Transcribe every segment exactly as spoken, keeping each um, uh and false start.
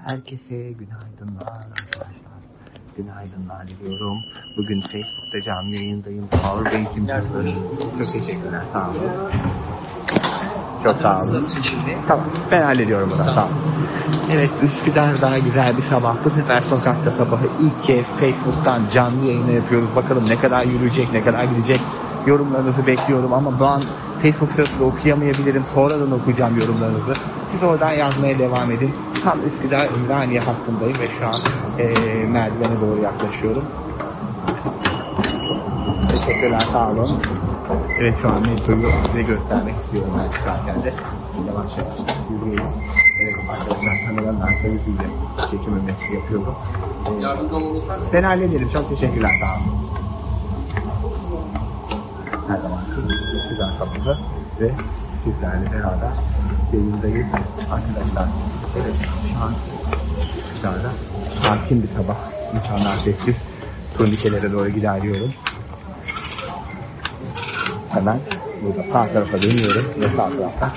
Herkese günaydınlar arkadaşlar. Günaydınlar diliyorum. Bugün Facebook'ta canlı yayındayım. Power Bank'im hazır. Çok teşekkürler. Sağ olun. Çok sağ olun. Tamam. Ben hallediyorum bunu. Tamam. Evet, Üsküdar'da güzel bir sabah. Bu sefer sokakta sabahı ilk kez Facebook'tan canlı yayını yapıyoruz. Bakalım ne kadar yürüyecek, ne kadar gidecek. Yorumlarınızı bekliyorum ama ben Facebook sırasında okuyamayabilirim. Sonradan okuyacağım yorumlarınızı. Siz oradan yazmaya devam edin. Tam Üsküdar Ümraniye hattındayım ve şu an e, merdivene doğru yaklaşıyorum. Teşekkürler, sağ olun. Evet, şu an metroyu size göstermek istiyorum ben çıkarken de. Yavaş yavaş yürüyelim. Evet arkadaşlar, kameranın arka yüzüyle çekimimi yapıyorum. Yardımcı olmamız var mı? Ben hallederim. Çok teşekkürler, sağ olun. Her zaman güzel sabahı ve sizlerle beraber yayındayız arkadaşlar. Evet, şu an Üsküdar'da sakin bir sabah. İnsanlar sessiz. Turnikelere doğru gidiyorum. Hemen burada sağ tarafa dönüyorum ve sağ tarafta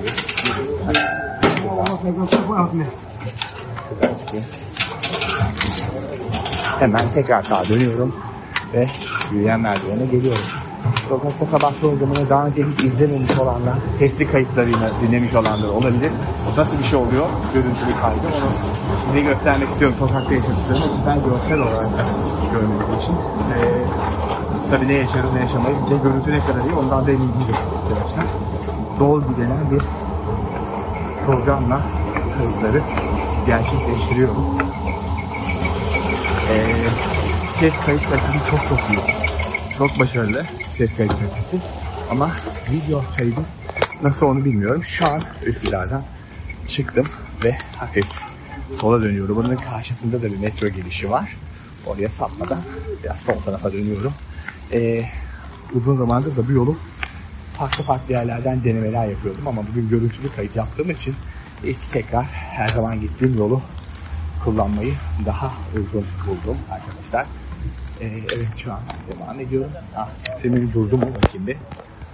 hemen tekrar sağa dönüyorum ve yürüyen merdivene geliyorum. Sokakta sabah programını daha önce hiç izlememiş olanlar, sesli kayıtlarını dinlemiş olanlar olabilir. O nasıl bir şey oluyor? Görüntülü kaydı. Onu size göstermek istiyorum. Sokakta yaşadıklarını ben görsel olarak görmek için. Ee, tabii ne yaşarız ne yaşamayız. Bir de görüntü ne kadar iyi ondan da emin değilim arkadaşlar. Dolby denen bir programla kayıtları gerçekleştiriyorum. Ee, ses kayıt kalitesi çok çok iyi. Çok başarılı ses kayıt kalitesi. Ama video kaydı nasıl onu bilmiyorum. Şu an Üsküdar'dan çıktım ve hafif sola dönüyorum. Bunun karşısında da bir metro girişi var. Oraya sapmadan biraz sol tarafa dönüyorum. Ee, uzun zamandır da bu yolu farklı farklı yerlerden denemeler yapıyordum ama bugün görüntülü kayıt yaptığım için ilk tekrar her zaman gittiğim yolu kullanmayı daha uygun buldum arkadaşlar. Ee, evet, şu an devam ediyorum. Ah, senin durdu mu bakayım bir.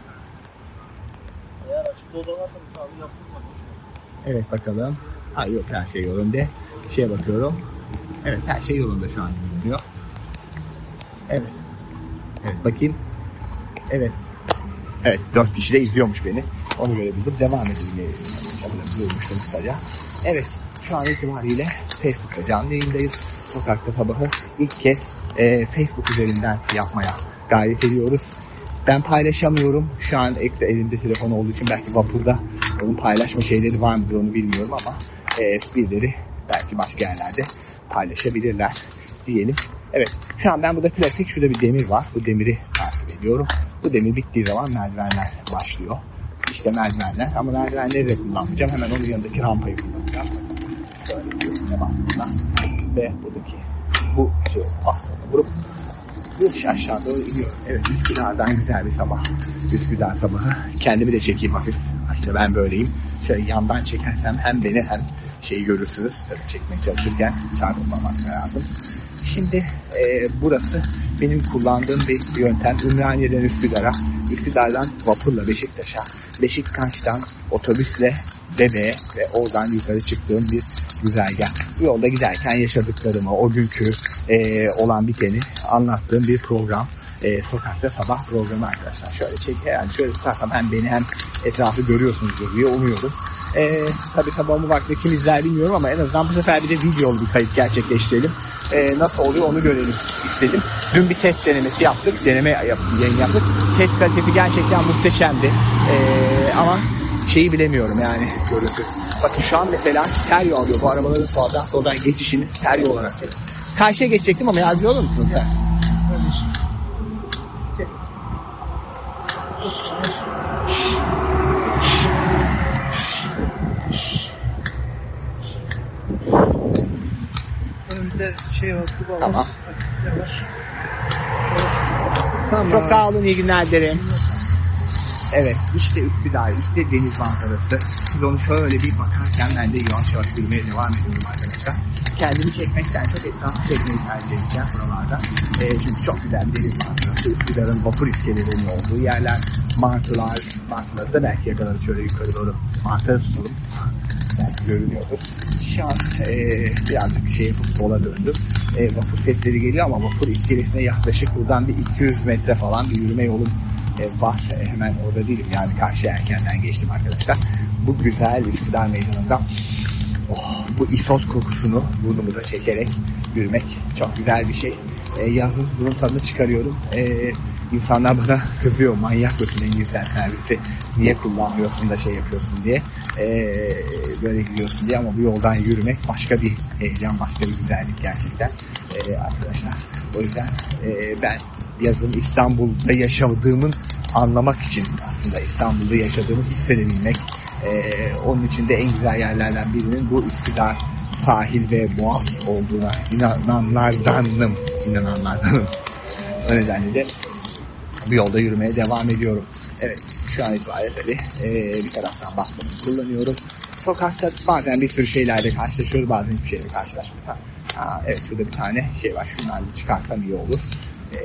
Evet, bakalım. Ha yok, her şey yolunda. Şeye bakıyorum. Evet, her şey yolunda şu an görünüyor. Evet. Evet, bakayım. Evet. Evet, dört kişi de izliyormuş beni. Onu görebildim. Devam edelim. Onu da duymuştum kısaca. Evet, şu an itibariyle Facebook'ta canlı yayındayız. Sokakta sabahı ilk kez e, Facebook üzerinden yapmaya gayret ediyoruz. Ben paylaşamıyorum. Şu an ekstra elimde telefon olduğu için belki vapurda onun paylaşma şeyleri var mıdır onu bilmiyorum ama e, birileri belki başka yerlerde paylaşabilirler diyelim. Evet, şu an ben burada klasik, şurada bir demir var. Bu demiri takip ediyorum. Bu demir bittiği zaman merdivenler başlıyor. İşte merdivenler, ama merdivenleri de kullanmayacağım. Hemen onun yanındaki rampayı kullanacağım. Şöyle bir üstüne bastığımda ve buradaki bu şey bastığımda vurup yokuş aşağı doğru iniyorum. Evet, Üsküdar'dan güzel bir sabah. Üsküdar sabahı. Kendimi de çekeyim hafif. İşte ben böyleyim. Şöyle yandan çekersem hem beni hem şeyi görürsünüz. Tabii çekmeye çalışırken çarpılmamak lazım. Şimdi e, burası benim kullandığım bir yöntem. Ümraniye'den Üsküdar'a, Üsküdar'dan vapurla Beşiktaş'a, Beşiktaş'tan otobüsle Bebe'ye ve oradan yukarı çıktığım bir güzergah. Bu yolda giderken yaşadıklarımı, o günkü e, olan biteni anlattığım bir program. E, sokakta sabah programı arkadaşlar. Şöyle çek, yani şöyle tutarsam hem beni hem etrafı görüyorsunuz diye umuyorum. E, tabii sabahımı vakti kim izler bilmiyorum ama en azından bu sefer bir de videolu bir kayıt gerçekleştirelim. E, nasıl oluyor onu görelim istedim. Dün bir test denemesi yaptık. Deneme yap, yayın yaptık. Test kalitesi gerçekten muhteşemdi. E, ama şeyi bilemiyorum yani görüntü. Bakın şu an mesela ter yağıyor. Bu arabaların soldan soldan geçişiniz ter yol olarak. Karşıya geçecektim ama yardımcı olur musunuz? Evet. Önümüzde şey var, su var. Tamam. Yavaş. Tamam. Çok sağ olun, iyi günler dilerim. Evet, işte Üsküdar, işte deniz manzarası. Siz onu şöyle bir bakarken ben de yavaş yavaş yürümeye devam ediyorum arkadaşlar. Kendimi çekmekten çok etrafı çekmeyi tercih edeceğim buralarda. E, çünkü çok güzel bir deniz manzarası. Üsküdar'ın vapur iskelelerinin olduğu yerler, martılar, martıları da belki yakalarız şöyle yukarı doğru. Martıları tutalım. Belki görünüyordur. Şu an e, birazcık şey yapıp sola döndüm. E, vapur sesleri geliyor ama vapur iskelesine yaklaşık buradan bir iki yüz metre falan bir yürüme yolum e, var. E, hemen orada değilim yani karşıya erkenden geçtim arkadaşlar. Bu güzel Üsküdar Meydanı'nda oh, bu isot kokusunu burnumuza çekerek yürümek çok güzel bir şey. E, yazın bunun tadını çıkarıyorum. E, insanlar bana kızıyor, manyak mısın en güzel servisi niye kullanmıyorsun da şey yapıyorsun diye. E, böyle gidiyorsun diye ama bu yoldan yürümek başka bir heyecan, başka bir güzellik gerçekten e, arkadaşlar. O yüzden e, ben yazın İstanbul'da yaşadığımın anlamak için aslında İstanbul'da yaşadığımı hissedebilmek. Ee, onun için de en güzel yerlerden birinin bu Üsküdar sahil ve boğaz olduğuna inananlardanım. inananlardanım. O nedenle de bu yolda yürümeye devam ediyorum. Evet, şu an itibariyle tabii ee, bir taraftan bastonunu kullanıyorum. Sokakta bazen bir sürü şeylerle karşılaşıyoruz, bazen hiçbir şeyle karşılaşmıyoruz. Ha, evet, şurada bir tane şey var, şunlarla çıkarsam iyi olur. Ee,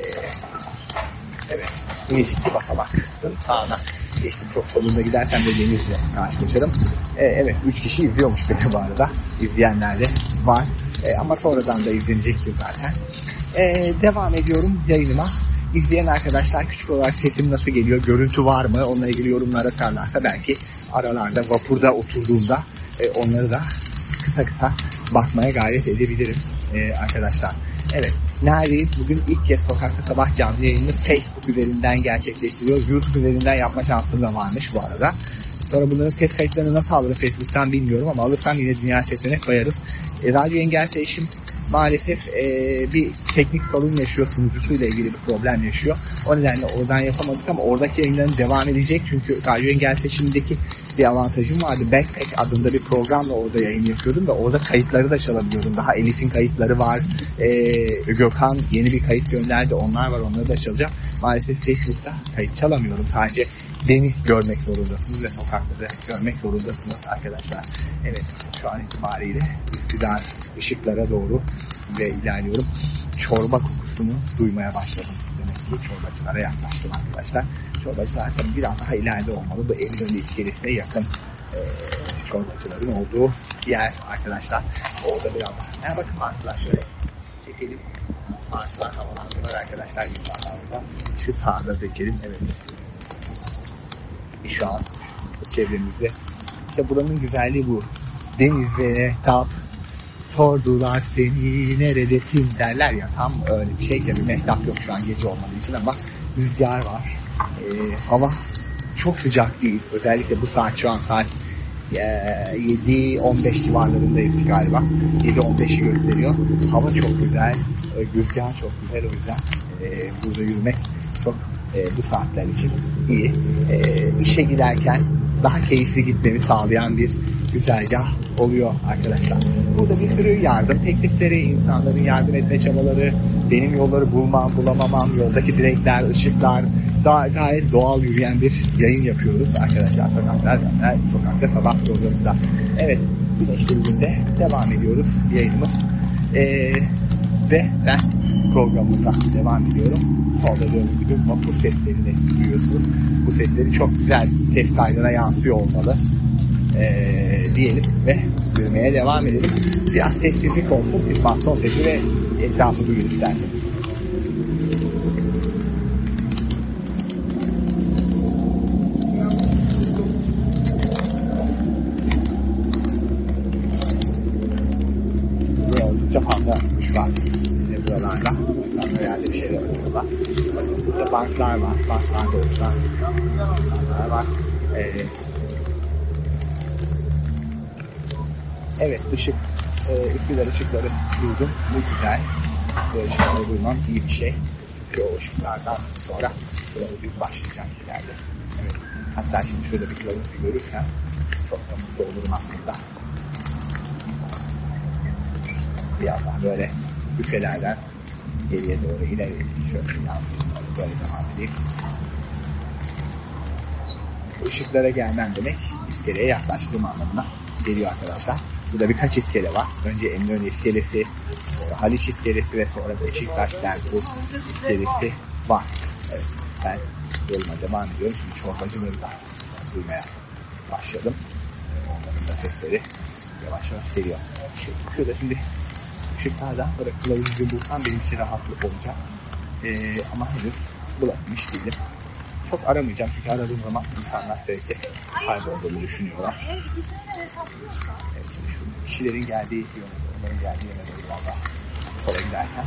evet, Bilecikli basamaktın sağına geçtim. Çok solunda gidersem de denizle karşılaşırım. Ee, evet, üç kişi izliyormuş beni bu arada. İzleyenler de var. Ee, ama sonradan da izlenecektir zaten. Ee, devam ediyorum yayınıma. İzleyen arkadaşlar küçük olarak sesim nasıl geliyor, görüntü var mı, onunla ilgili yorumlar atarlarsa belki aralarda vapurda oturduğumda e, onları da kısa kısa bakmaya gayret edebilirim e, arkadaşlar. Evet, neredeyiz? Bugün ilk kez Sokakta Sabah canlı yayını Facebook üzerinden gerçekleştiriyoruz. YouTube üzerinden yapma şansım da varmış bu arada. Sonra bunların ses kayıtlarını nasıl alırım Facebook'tan bilmiyorum ama alırsam yine Dünya Sesine koyarız. E, Radyo Engelse eşim maalesef e, bir teknik sorun yaşıyor, sunucusuyla ilgili bir problem yaşıyor. O nedenle oradan yapamadık ama oradaki yayınların devam edecek. Çünkü Radyo Engelse eşimdeki bir avantajım vardı. Backpack adında bir programla orada yayın yapıyordum ve orada kayıtları da çalabiliyordum. Daha Elif'in kayıtları var. E, Gökhan yeni bir kayıt gönderdi. Onlar var, onları da çalacağım. Maalesef Facebook'ta kayıt çalamıyorum. Sadece beni görmek zorundasınız ve sokakları görmek zorundasınız arkadaşlar. Evet, şu an itibariyle Üsküdar ışıklara doğru ve ilerliyorum. Çorba kokusunu duymaya başladım. Demek ki çorbacılara yaklaştım arkadaşlar. Çorbacılar tabii biraz daha ileride olmalı. Bu Eminönü iskelesine yakın e, çorbacıların olduğu yer arkadaşlar. Orada biraz daha. Yani bakın martılar şöyle çekelim. Martılar havalandılar arkadaşlar. Yukarıda. Şu sağda çekelim. Evet. Şu an çevremizde. İşte buranın güzelliği bu. Denizlere tap, sordular seni neredesin derler ya, tam öyle bir şey. Tabii mehtap yok şu an gece olmadığı için ama rüzgar var. Ee, hava çok sıcak değil. Özellikle bu saat, şu an saat yedi on beş civarlarındayız galiba. yedi on beşi gösteriyor. Hava çok güzel. Rüzgar çok güzel. O yüzden e, burada yürümek çok e, bu saatler için iyi. E, işe giderken daha keyifli gitmemi sağlayan bir güzergah oluyor arkadaşlar. Burada bir sürü yardım teklifleri, insanların yardım etme çabaları, benim yolları bulmam, bulamamam, yoldaki direkler, ışıklar, daha gayet doğal yürüyen bir yayın yapıyoruz arkadaşlar. Sokaklar, Sokakta Sabah programında. Evet, güneşli bir günde devam ediyoruz yayınımız. Ee, ve ben programımıza devam ediyorum. Solda gördüğünüz gibi vapur seslerini duyuyorsunuz. Bu sesleri çok güzel ses kaydına yansıyor olmalı. Ee, diyelim ve yürümeye devam edelim. Biraz sessizlik olsun, siz baston sesi ve etrafı duyun isterseniz. Buraya oldukça fazla kuş var. Yine buralarda. İnsanlar herhalde bir şeyler yapıyorlar. Bakın burada banklar var. Banklarda oturan insanlar var. Ee, Evet, ışık, e, Üsküdar ışıkları duydum. Bu güzel. Bu ışıkları duymam iyi bir şey. Çünkü o ışıklardan sonra kılavuz başlayacağım ileride. Evet. Hatta şimdi şurada bir kılavuz bir görürsem çok da mutlu olurum aslında. Biraz daha böyle büfelerden geriye doğru ileri şöyle yansın. Böyle devam edeyim. Bu ışıklara gelmem demek iskeleye yaklaştığım anlamına geliyor arkadaşlar. Burada birkaç iskele var. Önce Eminönü iskelesi, sonra Haliç iskelesi ve sonra Beşiktaş Derzur iskelesi var. Evet, ben Yoluma devam ediyorum. Şimdi çorbacıları da duymaya başladım. Onların da sesleri yavaş yavaş geliyor. Şurada şimdi ışıklardan sonra kılavuzu bulsam benim için rahatlık olacak. Ee, ama henüz bulabilmiş değilim. Çok aramayacağım çünkü aradığım zaman insanlar sürekli kaybolduğunu düşünüyorlar. Evet, şimdi şu kişilerin geldiği yöne, onların geldiği yöne doğru biraz daha sola giderken.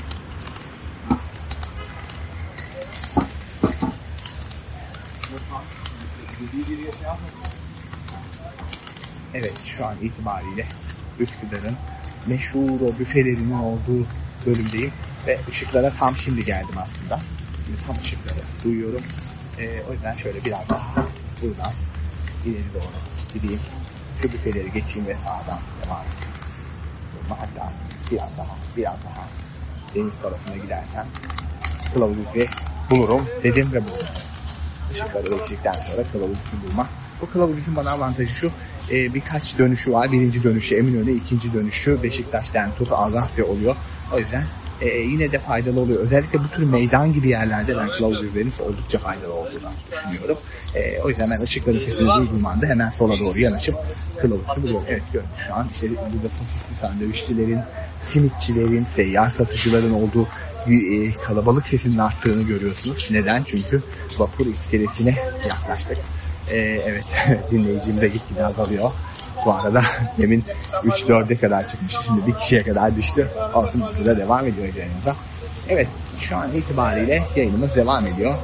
Evet, şu an itibariyle Üsküdar'ın meşhur o büfelerinin olduğu bölümdeyim ve ışıklara tam şimdi geldim aslında. Şimdi tam ışıkları duyuyorum. Ee, o yüzden şöyle biraz daha buradan ileri doğru gideyim. Şu büfeleri geçeyim ve sağdan devam edeyim. Hatta biraz daha, biraz daha deniz tarafına gidersem kılavuzu bulurum dedim ve buldum. Işıkları geçtikten sonra kılavuzu bulma. Bu kılavuzun bana avantajı şu, e, birkaç dönüşü var. Birinci dönüşü Eminönü, ikinci dönüşü Beşiktaş'tan tut Avrasya oluyor. O yüzden e, yine de faydalı oluyor. Özellikle bu tür meydan gibi yerlerde ben kılavuz üzerinin oldukça faydalı olduğunu düşünüyorum. E, o yüzden ben ışıkların sesini duyduğum anda hemen sola doğru yanaşıp kılavuzu buluyorum. Evet, gördüm şu an işte burada sosisli sandviççilerin, simitçilerin, seyyar satıcıların olduğu bir e, kalabalık sesinin arttığını görüyorsunuz. Neden? Çünkü vapur iskelesine yaklaştık. Ee, evet, dinleyicim de gitgide azalıyor. Bu arada demin üç dörde kadar çıkmıştı. Şimdi bir kişiye kadar düştü. Olsun, burada devam ediyor yayınımıza. Evet, şu an itibariyle yayınımız devam ediyor.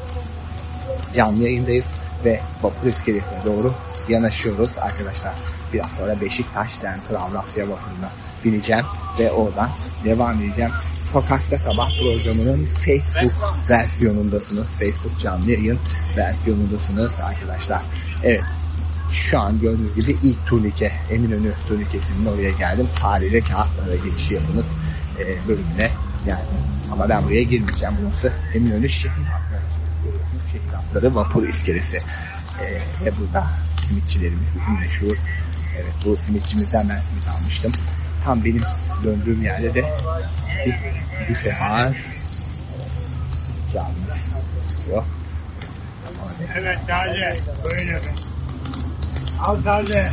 Canlı yayındayız ve vapur iskelesine doğru yanaşıyoruz arkadaşlar. Biraz sonra Beşiktaş'tan Avrasya vapuruna bineceğim ve oradan devam edeceğim. Sokakta Sabah programının Facebook versiyonundasınız. Facebook canlı yayın versiyonundasınız arkadaşlar. Evet, şu an gördüğünüz gibi ilk turnike, Eminönü turnikesinin oraya geldim. Haliyle kağıtlara geçiş yapınız e, bölümüne geldim. Ama ben buraya girmeyeceğim. Burası Eminönü şehir şehir hatları vapur iskelesi. E, ve burada simitçilerimiz bizim meşhur. Evet, bu simitçimizden ben simit almıştım. Tam benim döndüğüm yerde de bir büfe var. Canımız yok. Evet, taze. Böyle. Al taze.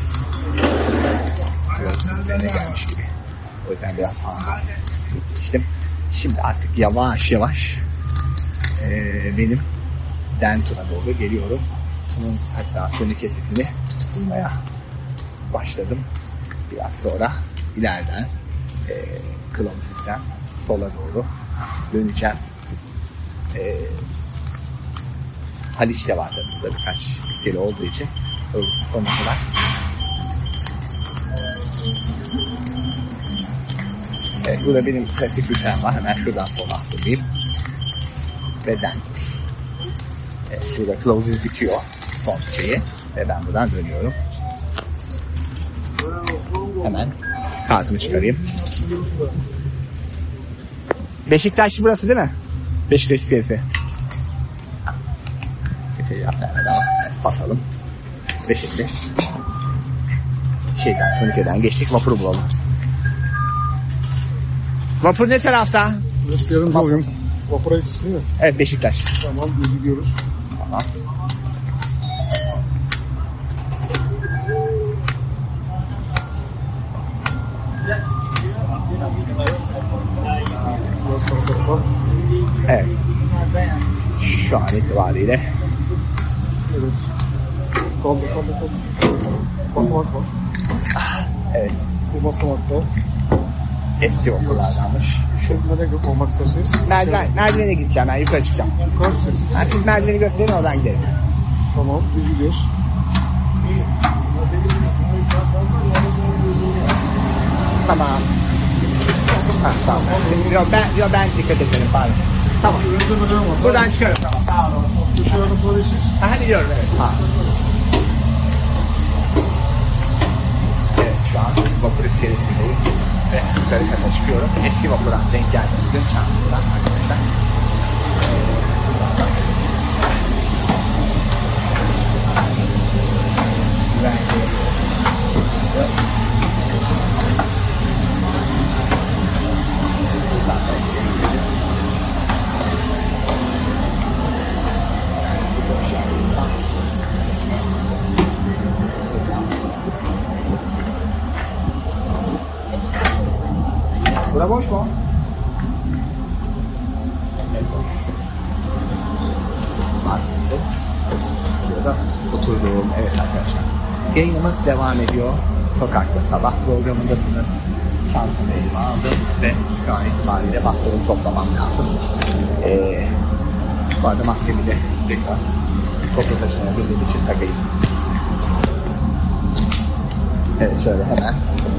Üzerine gelmiş gibi. O yüzden biraz sağdan geçtim. Şimdi artık yavaş yavaş ee, benim Dentur'a doğru geliyorum. Bunun hatta turnike sesini duymaya başladım. Biraz sonra ileriden e, kılavuzdan sola doğru döneceğim. E, Haliç'te var tabii burada birkaç iskele olduğu için kılavuzun sonuna kadar. Evet, burada benim klasik büfem var. Hemen şuradan sola atlayayım. Ve Dentur. Evet, şurada kılavuz bitiyor. Son şeyi. Ve ben buradan dönüyorum. Hemen kartımı çıkarayım. Beşiktaş burası değil mi? Beşiktaş iskelesi. Basalım. Ve şimdi şeyden, Turnike'den geçtik, vapuru bulalım. Vapur ne tarafta? Burası yarım alayım. Vapura gitsin değil mi? Evet, Beşiktaş. Tamam, biz gidiyoruz. Tamam. Evet. Şu an itibariyle. Evet. Kaldı, kaldı, kaldı. Basamak var. Evet. Bu basamakta. Eski okullardanmış. Şu nereye olmak isterseniz? Merdiven, merdivene gideceğim, ben yukarı çıkacağım. Yukarı isterseniz. Ben siz merdiveni gösterin, oradan gidelim. Tamam, biz gidiyoruz. Tamam. Ha, tamam. Yok ben, yok ben dikkat ederim, pardon. Tamam. Buradan çıkarım. Tamam. Dışarıda polisiz. Ha, hadi diyorum, evet. Ha. Evet, şu an vapur iskelesindeyim. Ve yukarı kata çıkıyorum. Eski vapura denk geldim bugün Çamlı'dan arkadaşlar. Bura boş mu? Evet boş. Markette. Burada oturduğum, evet arkadaşlar. Yayınımız devam ediyor. Sokakta sabah programındasınız. Çantamı elime aldım ve şu an itibariyle maskeleri toplamam lazım. Ee, bu arada maskemi de tekrar toplu taşınabildiğim için takayım. Evet şöyle hemen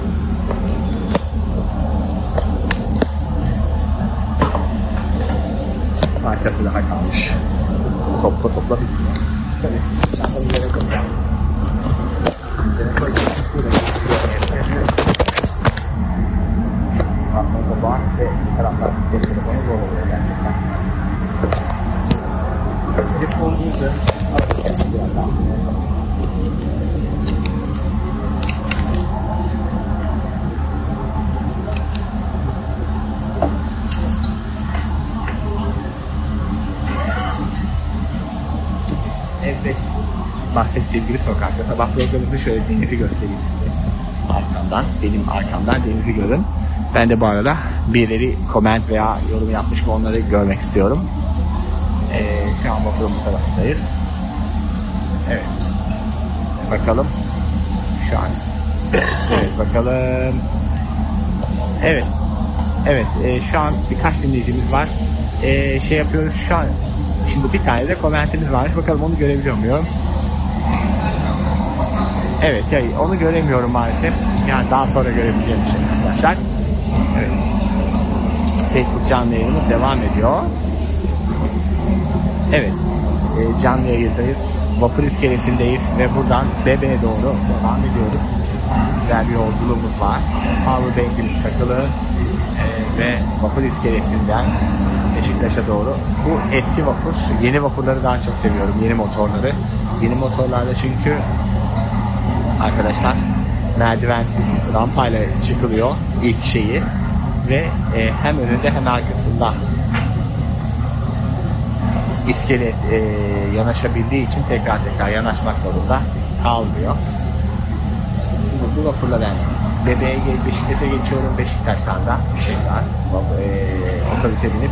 parçası daha kalmış. Topla topla bitmiyor. Tabii çantamı yere koyacağım. Yere koyacağım. Aslında var ve bir taraftan cep telefonu zor oluyor gerçekten. Telefonunuzu arasında biraz daha. Evet, bahsettiğim gibi sokakta sabah programımızı şöyle denizi göstereyim size. Arkamdan, benim arkamdan denizi görün. Ben de bu arada birileri comment veya yorum yapmış mı onları görmek istiyorum. Ee, şu an vapurun bu tarafındayız. Evet. Bakalım. Şu an. Evet bakalım. Evet. Evet e, şu an birkaç dinleyicimiz var. E, şey yapıyoruz şu an. Şimdi bir tane de komentimiz var. Bakalım onu görebiliyor muyum? Evet yani onu göremiyorum maalesef. Yani daha sonra görebileceğim için arkadaşlar. Evet. Facebook canlı yayınımız devam ediyor. Evet. E, canlı yayındayız. Vapur iskelesindeyiz ve buradan Bebe'ye doğru devam ediyoruz. Güzel bir yolculuğumuz var. Power bank'imiz takılı e, ve vapur iskelesinden Beşiktaş'a doğru. Bu eski vapur. Yeni vapurları daha çok seviyorum. Yeni motorları. Yeni motorlarda çünkü arkadaşlar merdivensiz rampayla çıkılıyor ilk şeyi ve e, hem önünde hem arkasında iskelet e, yanaşabildiği için tekrar tekrar yanaşmak zorunda kalmıyor. Şimdi bu vapurla ben Bebe'ye Beşiktaş'a geçiyorum. Beşiktaş'tan da tekrar e, otobüse binip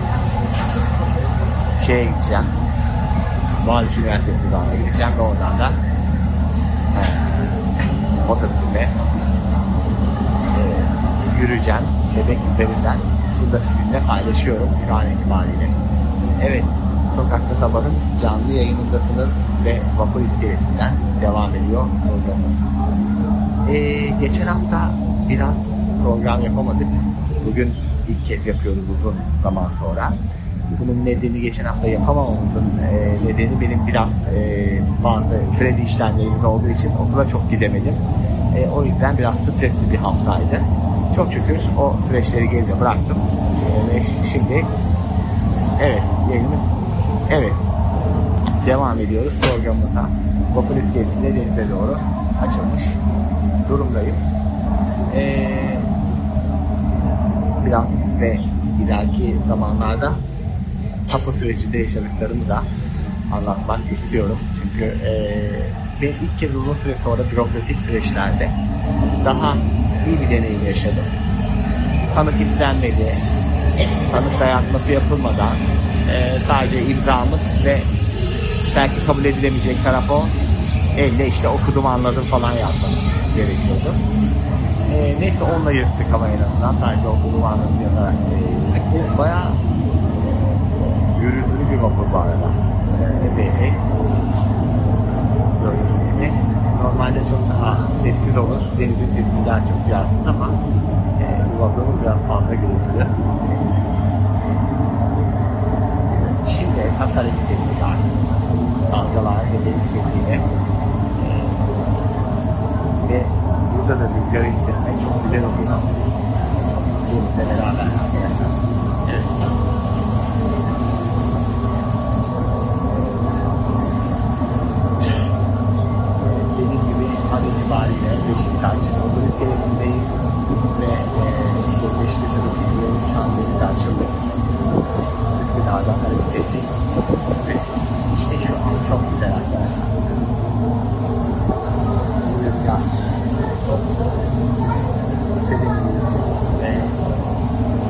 şeye gideceğim. Boğaziçi Üniversitesi Dağı'na gideceğim ve oradan da e, otobüsle e, yürüyeceğim. Bebek üzerinden. Burada sizinle paylaşıyorum şu an itibariyle. Evet, Sokakta Sabah'ın canlı yayınındasınız ve vapur iskelesinden devam ediyor programımız. Ee, geçen hafta biraz program yapamadık. Bugün ilk kez yapıyoruz uzun zaman sonra. Bunun nedeni geçen hafta yapamamamızın e, nedeni benim biraz e, bazı kredi işlemlerimiz olduğu için okula çok gidemedim. E, o yüzden biraz stresli bir haftaydı. Çok şükür o süreçleri geride bıraktım. E, ve şimdi evet yayınımız evet devam ediyoruz programımıza. Vapur iskelesinde denize doğru açılmış durumdayım. E, biraz ve ileriki zamanlarda tapu sürecinde yaşadıklarımı da anlatmak istiyorum. Çünkü e, ben ilk kez uzun süre sonra bürokratik süreçlerde daha iyi bir deneyim yaşadım. Tanık istenmedi, tanık dayatması yapılmadan e, sadece imzamız ve belki kabul edilemeyecek taraf o. Elle işte okudum anladım falan yapmamız gerekiyordu. E, neyse onunla yırttık ama en azından sadece okudum anladım yazarak e, bayağı yürüdüğü bir vapur bu arada. Ee, epey böyle normalde çok daha sessiz olur. Denizin sesini daha çok duyarsınız ama e, bu vapurumuz biraz fazla gürültülü. Şimdi esas hareket ettik artık. Dalgalar ve deniz sesiyle. E, ve burada da rüzgarı hissetmek çok güzel oluyor. Denizle beraber arkadaşlar. Evet. itibariyle Beşiktaş vapur iskelesindeyiz ve e, işte Beşiktaş'a da gidiyoruz. Şu an deniz açıldı. Üsküdar'dan hareket ettik. Ve işte şu an çok güzel arkadaşlar. Rüzgar. Dediğim gibi ve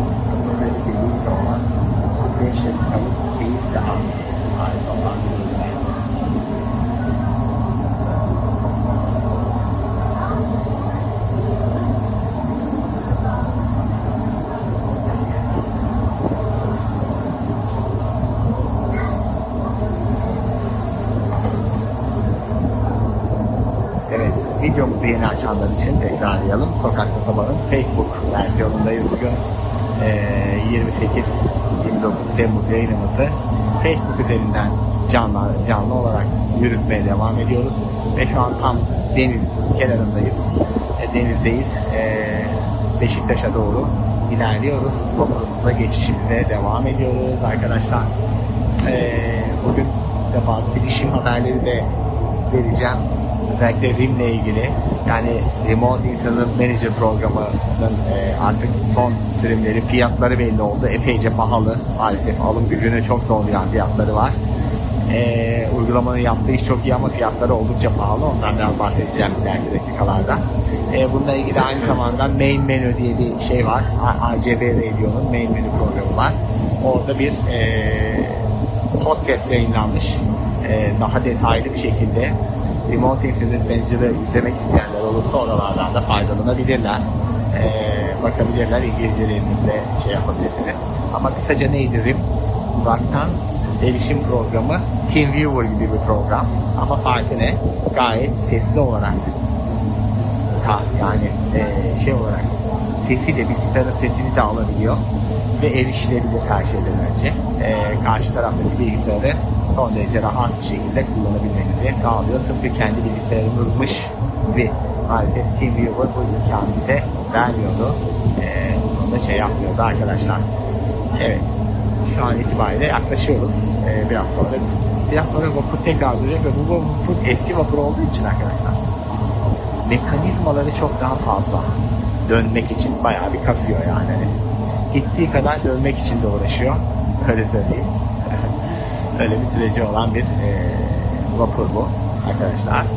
videomuzu yeni açanlar için tekrarlayalım. Sokak Kasaba'nın Facebook versiyonundayız bugün. Ee, yirmi sekiz yirmi dokuz Temmuz yayınımızı Facebook üzerinden canlı, canlı olarak yürütmeye devam ediyoruz. Ve şu an tam deniz kenarındayız. E, denizdeyiz. E, Beşiktaş'a doğru ilerliyoruz. Vapurumuzda geçişimize devam ediyoruz arkadaşlar. E, bugün de bazı bilişim haberleri de vereceğim. Özellikle R I M'le ilgili. Yani Remote Incident Manager programının e, artık son sürümleri, fiyatları belli oldu. Epeyce pahalı. Maalesef alım gücünü çok zorlayan fiyatları var. E, uygulamanın yaptığı iş çok iyi ama fiyatları oldukça pahalı. Ondan biraz bahsedeceğim ileriki dakikalarda. E, bununla ilgili aynı zamanda Main Menu diye bir şey var. A C B Radio'nun Main Menu programı var. Orada bir e, podcast yayınlanmış. E, daha detaylı bir şekilde Remote Incident Manager'ı izlemek isteyenler olursa oralardan da faydalanabilirler. Ee, bakabilirler, İngilizcelerinizle şey yapabilirsiniz. Ama kısaca neydi R I M? Uzaktan erişim programı, TeamViewer gibi bir program. Ama farkı ne? Gayet sesli olarak ha, yani e, şey olarak sesi de, bilgisayarın sesini de alabiliyor ve erişilebilir her şeyden önce. E, karşı taraftaki bilgisayarı son derece rahat bir şekilde kullanabilmenizi sağlıyor. Tıpkı kendi bilgisayarımızmış gibi. Maalesef TeamViewer bu imkanı bize vermiyordu. Ee, bunu da şey yapmıyordu arkadaşlar. Evet. Şu an itibariyle yaklaşıyoruz. Ee, biraz sonra biraz sonra vapur tekrar duracak ve bu vapur eski vapur olduğu için arkadaşlar mekanizmaları çok daha fazla dönmek için bayağı bir kasıyor yani. Hani gittiği kadar dönmek için de uğraşıyor. Öyle söyleyeyim. Öyle bir süreci olan bir e, vapur bu arkadaşlar.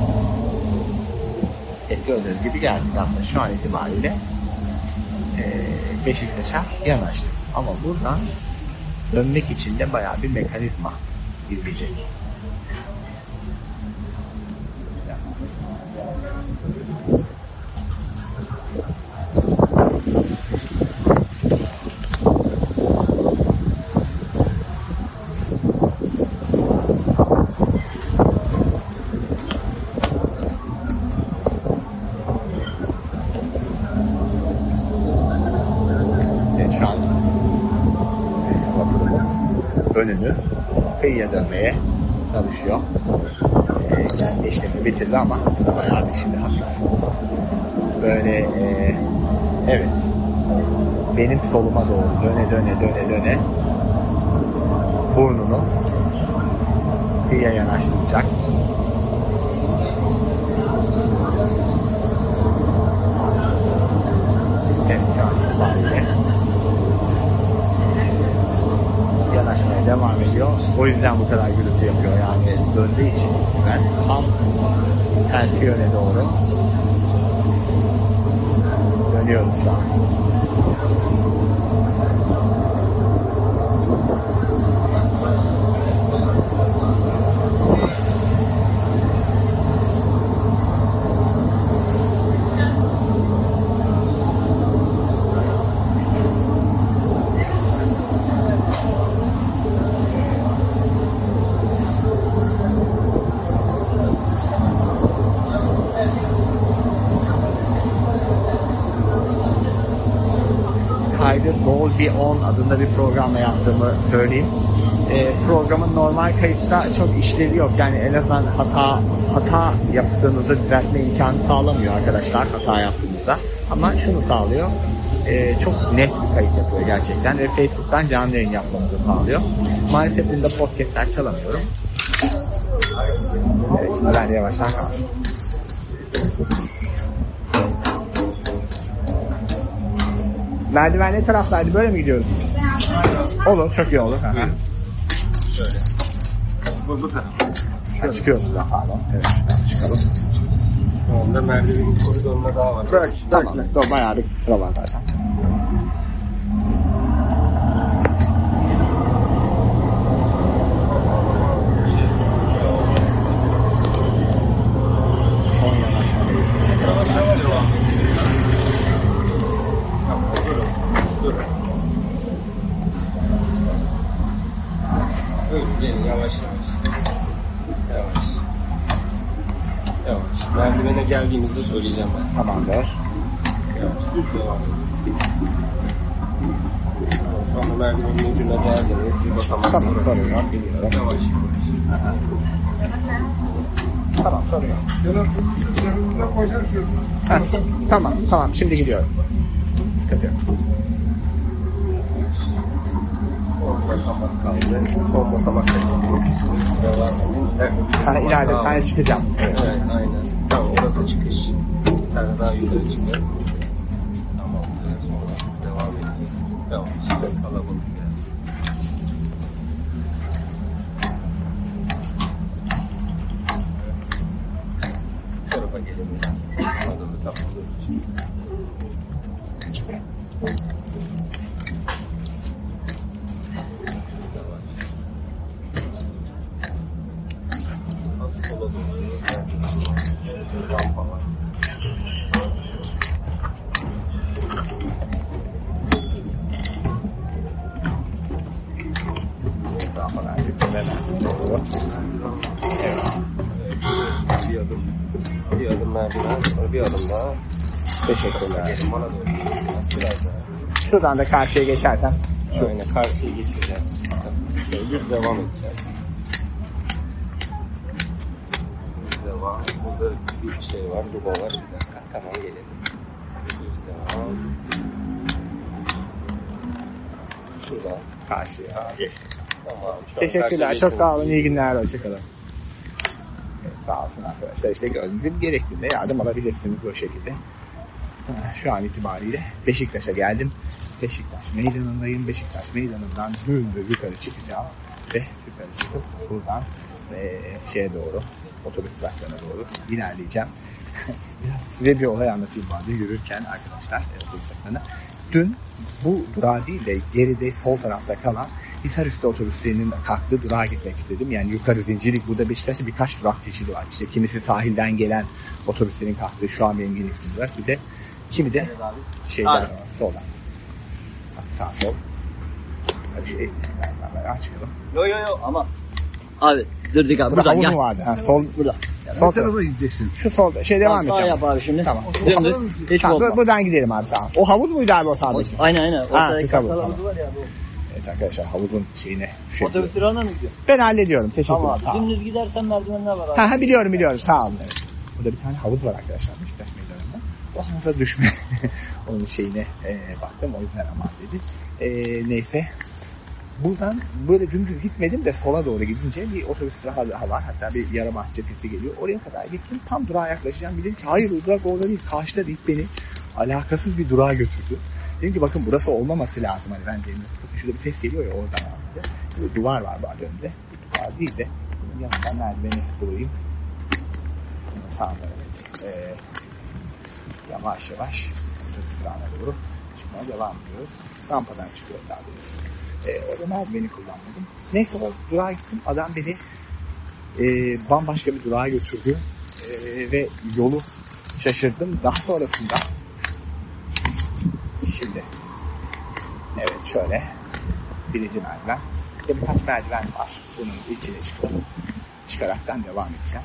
Evet, gördüğünüz gibi geldik aslında şu an itibariyle e, Beşiktaş'a yanaştık. Ama buradan dönmek için de bayağı bir mekanizma izleyecek. Önünü kıyıya dönmeye çalışıyor. Ee, yani işlemi bitirdi ama bayağı bir şimdi hafif. Böyle e, evet benim soluma doğru döne döne döne döne burnunu kıyıya yanaştıracak. Evet şu an itibariyle yanaşmaya devam ediyor. O yüzden bu kadar gürültü yapıyor. Yani döndüğü için ben tam tersi yöne doğru dönüyoruz şu an. Dolby On adında bir programla yaptığımı söyleyeyim. E, programın normal kayıtta çok işlevi yok. Yani en azından hata hata yaptığınızda düzeltme imkanı sağlamıyor arkadaşlar hata yaptığınızda. Ama şunu sağlıyor. E, çok net bir kayıt yapıyor gerçekten ve Facebook'tan canlı yayın yapmamızı sağlıyor. Maalesef bunda podcastler çalamıyorum. Evet, şimdi ben yavaştan kaldım. Merdiven ne taraftaydı? Böyle mi gidiyoruz? Olur, çok iyi olur. Şöyle. Bu, bu taraf. Şöyle çıkıyoruz daha pardon. Evet, çıkalım. Şu anda merdivenin koridorunda daha var. Bırak, tamam. Dur, bayağı bir sıra var zaten. Son yanaşmadayız. Yavaş yavaş yavaş. Dur. Dur, gelin yavaş yavaş. Yavaş. Yavaş. Merdivene geldiğimizde söyleyeceğim ben. Tamamdır. Yavaş. Düz devam edin. Şu anda merdivenin ucuna geldiniz. Bir basamak Tamam, orası. sorun yok. Biliyorum. Yavaş yavaş. Tamam, sorun yok. Yanına koyacağım şu. Ha, tamam, tamam. Şimdi gidiyorum. Sıkıntı yok. Son basamak kaldı. Son basamak kaldı. Devam edin. Ha, ileride bir tane çıkacağım. Evet, aynen. Tamam, orası çıkış. Bir tane daha yukarı çıkıyor. Tamam, sonra devam edeceğiz. Devam edeceğiz. Kalabalık geldi. Bu tarafa gelelim. Adamı tapmadığı için. Sola doğru. Rampa var. Rampadan çıkıyorum. Doğru. Evet. Bir adım. Bir adım merdiven. Sonra bir adım daha. Teşekkürler. Gelin bana doğru. Biraz daha. Şuradan da karşıya geçersen. Aynen karşıya geçeceğiz. Şöyle düz devam edeceğiz. Düz devam. Burada bir şey var, duba var. Bir dakika, tamam gelelim. Düz devam. Şuradan. Karşıya geçtim. Tamam. Şu an Teşekkürler. karşıya Çok sağ olun. geçtiğimiz İyi günler. Hoşçakalın. Evet, sağ olsun arkadaşlar. İşte gördüğünüz gibi gerektiğinde yardım alabilirsiniz bu şekilde. Şu an itibariyle Beşiktaş'a geldim. Beşiktaş meydanındayım. Beşiktaş meydanından dümdüz yukarı çıkacağım. Ve yukarı çıkıp buradan e, şeye doğru, otobüs duraklarına doğru ilerleyeceğim. Biraz size bir olay anlatayım vardı yürürken arkadaşlar otobüs duraklarına. Dün bu durağı değil de geride sol tarafta kalan Hisarüstü otobüslerinin kalktığı durağa gitmek istedim. Yani yukarı Zincirlik, burada Beşiktaş'ta birkaç durak çeşidi var. İşte kimisi sahilden gelen otobüslerin kalktığı, şu an benim gittiğim durak. Bir de kimi de şeyden var, soldan. Bak sağ sol. Hadi şey, beraber çıkalım. Yo yo yo ama abi dırdık abi Burada buradan havuz gel. mu vardı? Ha, sol, Burada. sol tarafa gideceksin. Şu solda, şey devam Sağ edeceğim. yap abi şimdi. Tamam. Dümdüz. Hiç Tamam, korkma. buradan gidelim abi sağ. O havuz muydu abi o sağdaki? Aynen aynen. Ha, Ortadaki siz havuz, kartal tamam. havuzu var ya bu. Evet arkadaşlar havuzun şeyine şu Otobüs durağına mı gidiyor? ben hallediyorum. Teşekkürler. Tamam abi. Tamam. Dümdüz gidersen merdivenler var abi. Ha, ha biliyorum biliyorum sağ olun. Evet. Burada bir tane havuz var arkadaşlar Beşiktaş meydanında. O havuza düşme. Onun şeyine e, baktım o yüzden aman dedi. E, neyse. Buradan böyle dümdüz gitmedim de sola doğru gidince bir otobüs durağı daha var. Hatta bir yarım bahçe sesi geliyor. Oraya kadar gittim. Tam durağa yaklaşacağım. Dedim ki hayır o durak orada değil. Karşıda deyip beni alakasız bir durağa götürdü. Dedim ki bakın burası olmaması lazım. Hani ben dedim. Şurada bir ses geliyor ya oradan. Böyle duvar var var önünde. Duvar değil de bunun yanından merdiveni bulayım. Sağ tarafa ee, yavaş yavaş otobüs durağına doğru çıkmaya devam ediyoruz. Rampadan çıkıyorum daha doğrusu. Ee, orada merdiveni kullanmadım. Neyse o durağa gittim. Adam beni e, bambaşka bir durağa götürdü. E, ve yolu şaşırdım. Daha sonrasında şimdi evet şöyle birinci merdiven ve birkaç merdiven var. Bunun içine çıkalım. Çıkaraktan devam edeceğim.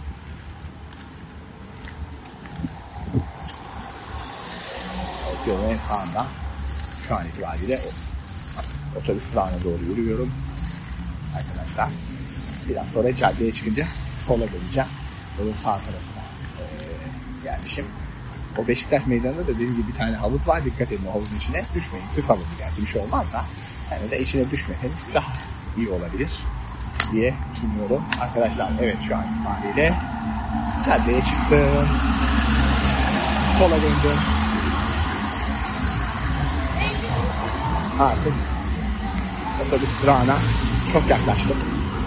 Yolun en sağında şu an itibariyle otobüs durağına doğru yürüyorum. Arkadaşlar biraz sonra caddeye çıkınca sola döneceğim. Yolun sağ tarafına ee, gelmişim. O Beşiktaş meydanında da dediğim gibi bir tane havuz var. Dikkat edin o havuzun içine düşmeyin. Süs havuzu gerçi bir şey olmaz da. Yani de içine düşmeseniz daha iyi olabilir diye düşünüyorum. Arkadaşlar evet şu an itibariyle caddeye çıktım. Sola döndüm. Artık otobüs durağına çok yaklaştık.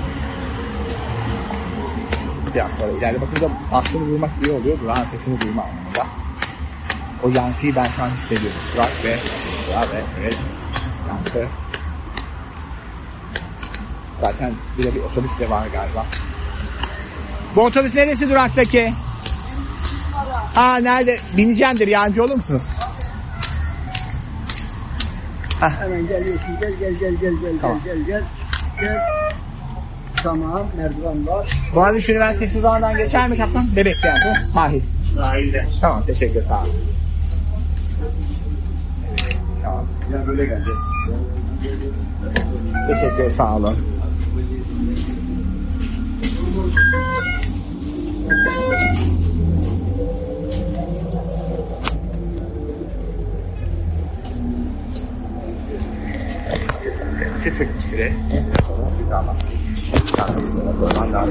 Biraz sonra ileride bakınca aslında duymak iyi oluyor. Durağın sesini duyma anlamında. O yankıyı ben şu an hissediyorum. Durak ve durak ve evet yankı. Zaten bir de bir otobüs de var galiba. Bu otobüs neresi duraktaki? Ha nerede? Bineceğimdir. Yancı olur musunuz? Hemen geliyorsun. Gel gel gel gel gel Tamam. gel gel gel. Tamam, merdiven var. Boğaziçi Üniversitesi Doğan'dan geçer mi kaptan? Bebek'te yani. Sahil. Sahilde. Tamam, teşekkür sağ olun. Tamam. Ya böyle geldi. Teşekkür sağ olun. Kısık bir süre. Tamam. Tamam. Lazım.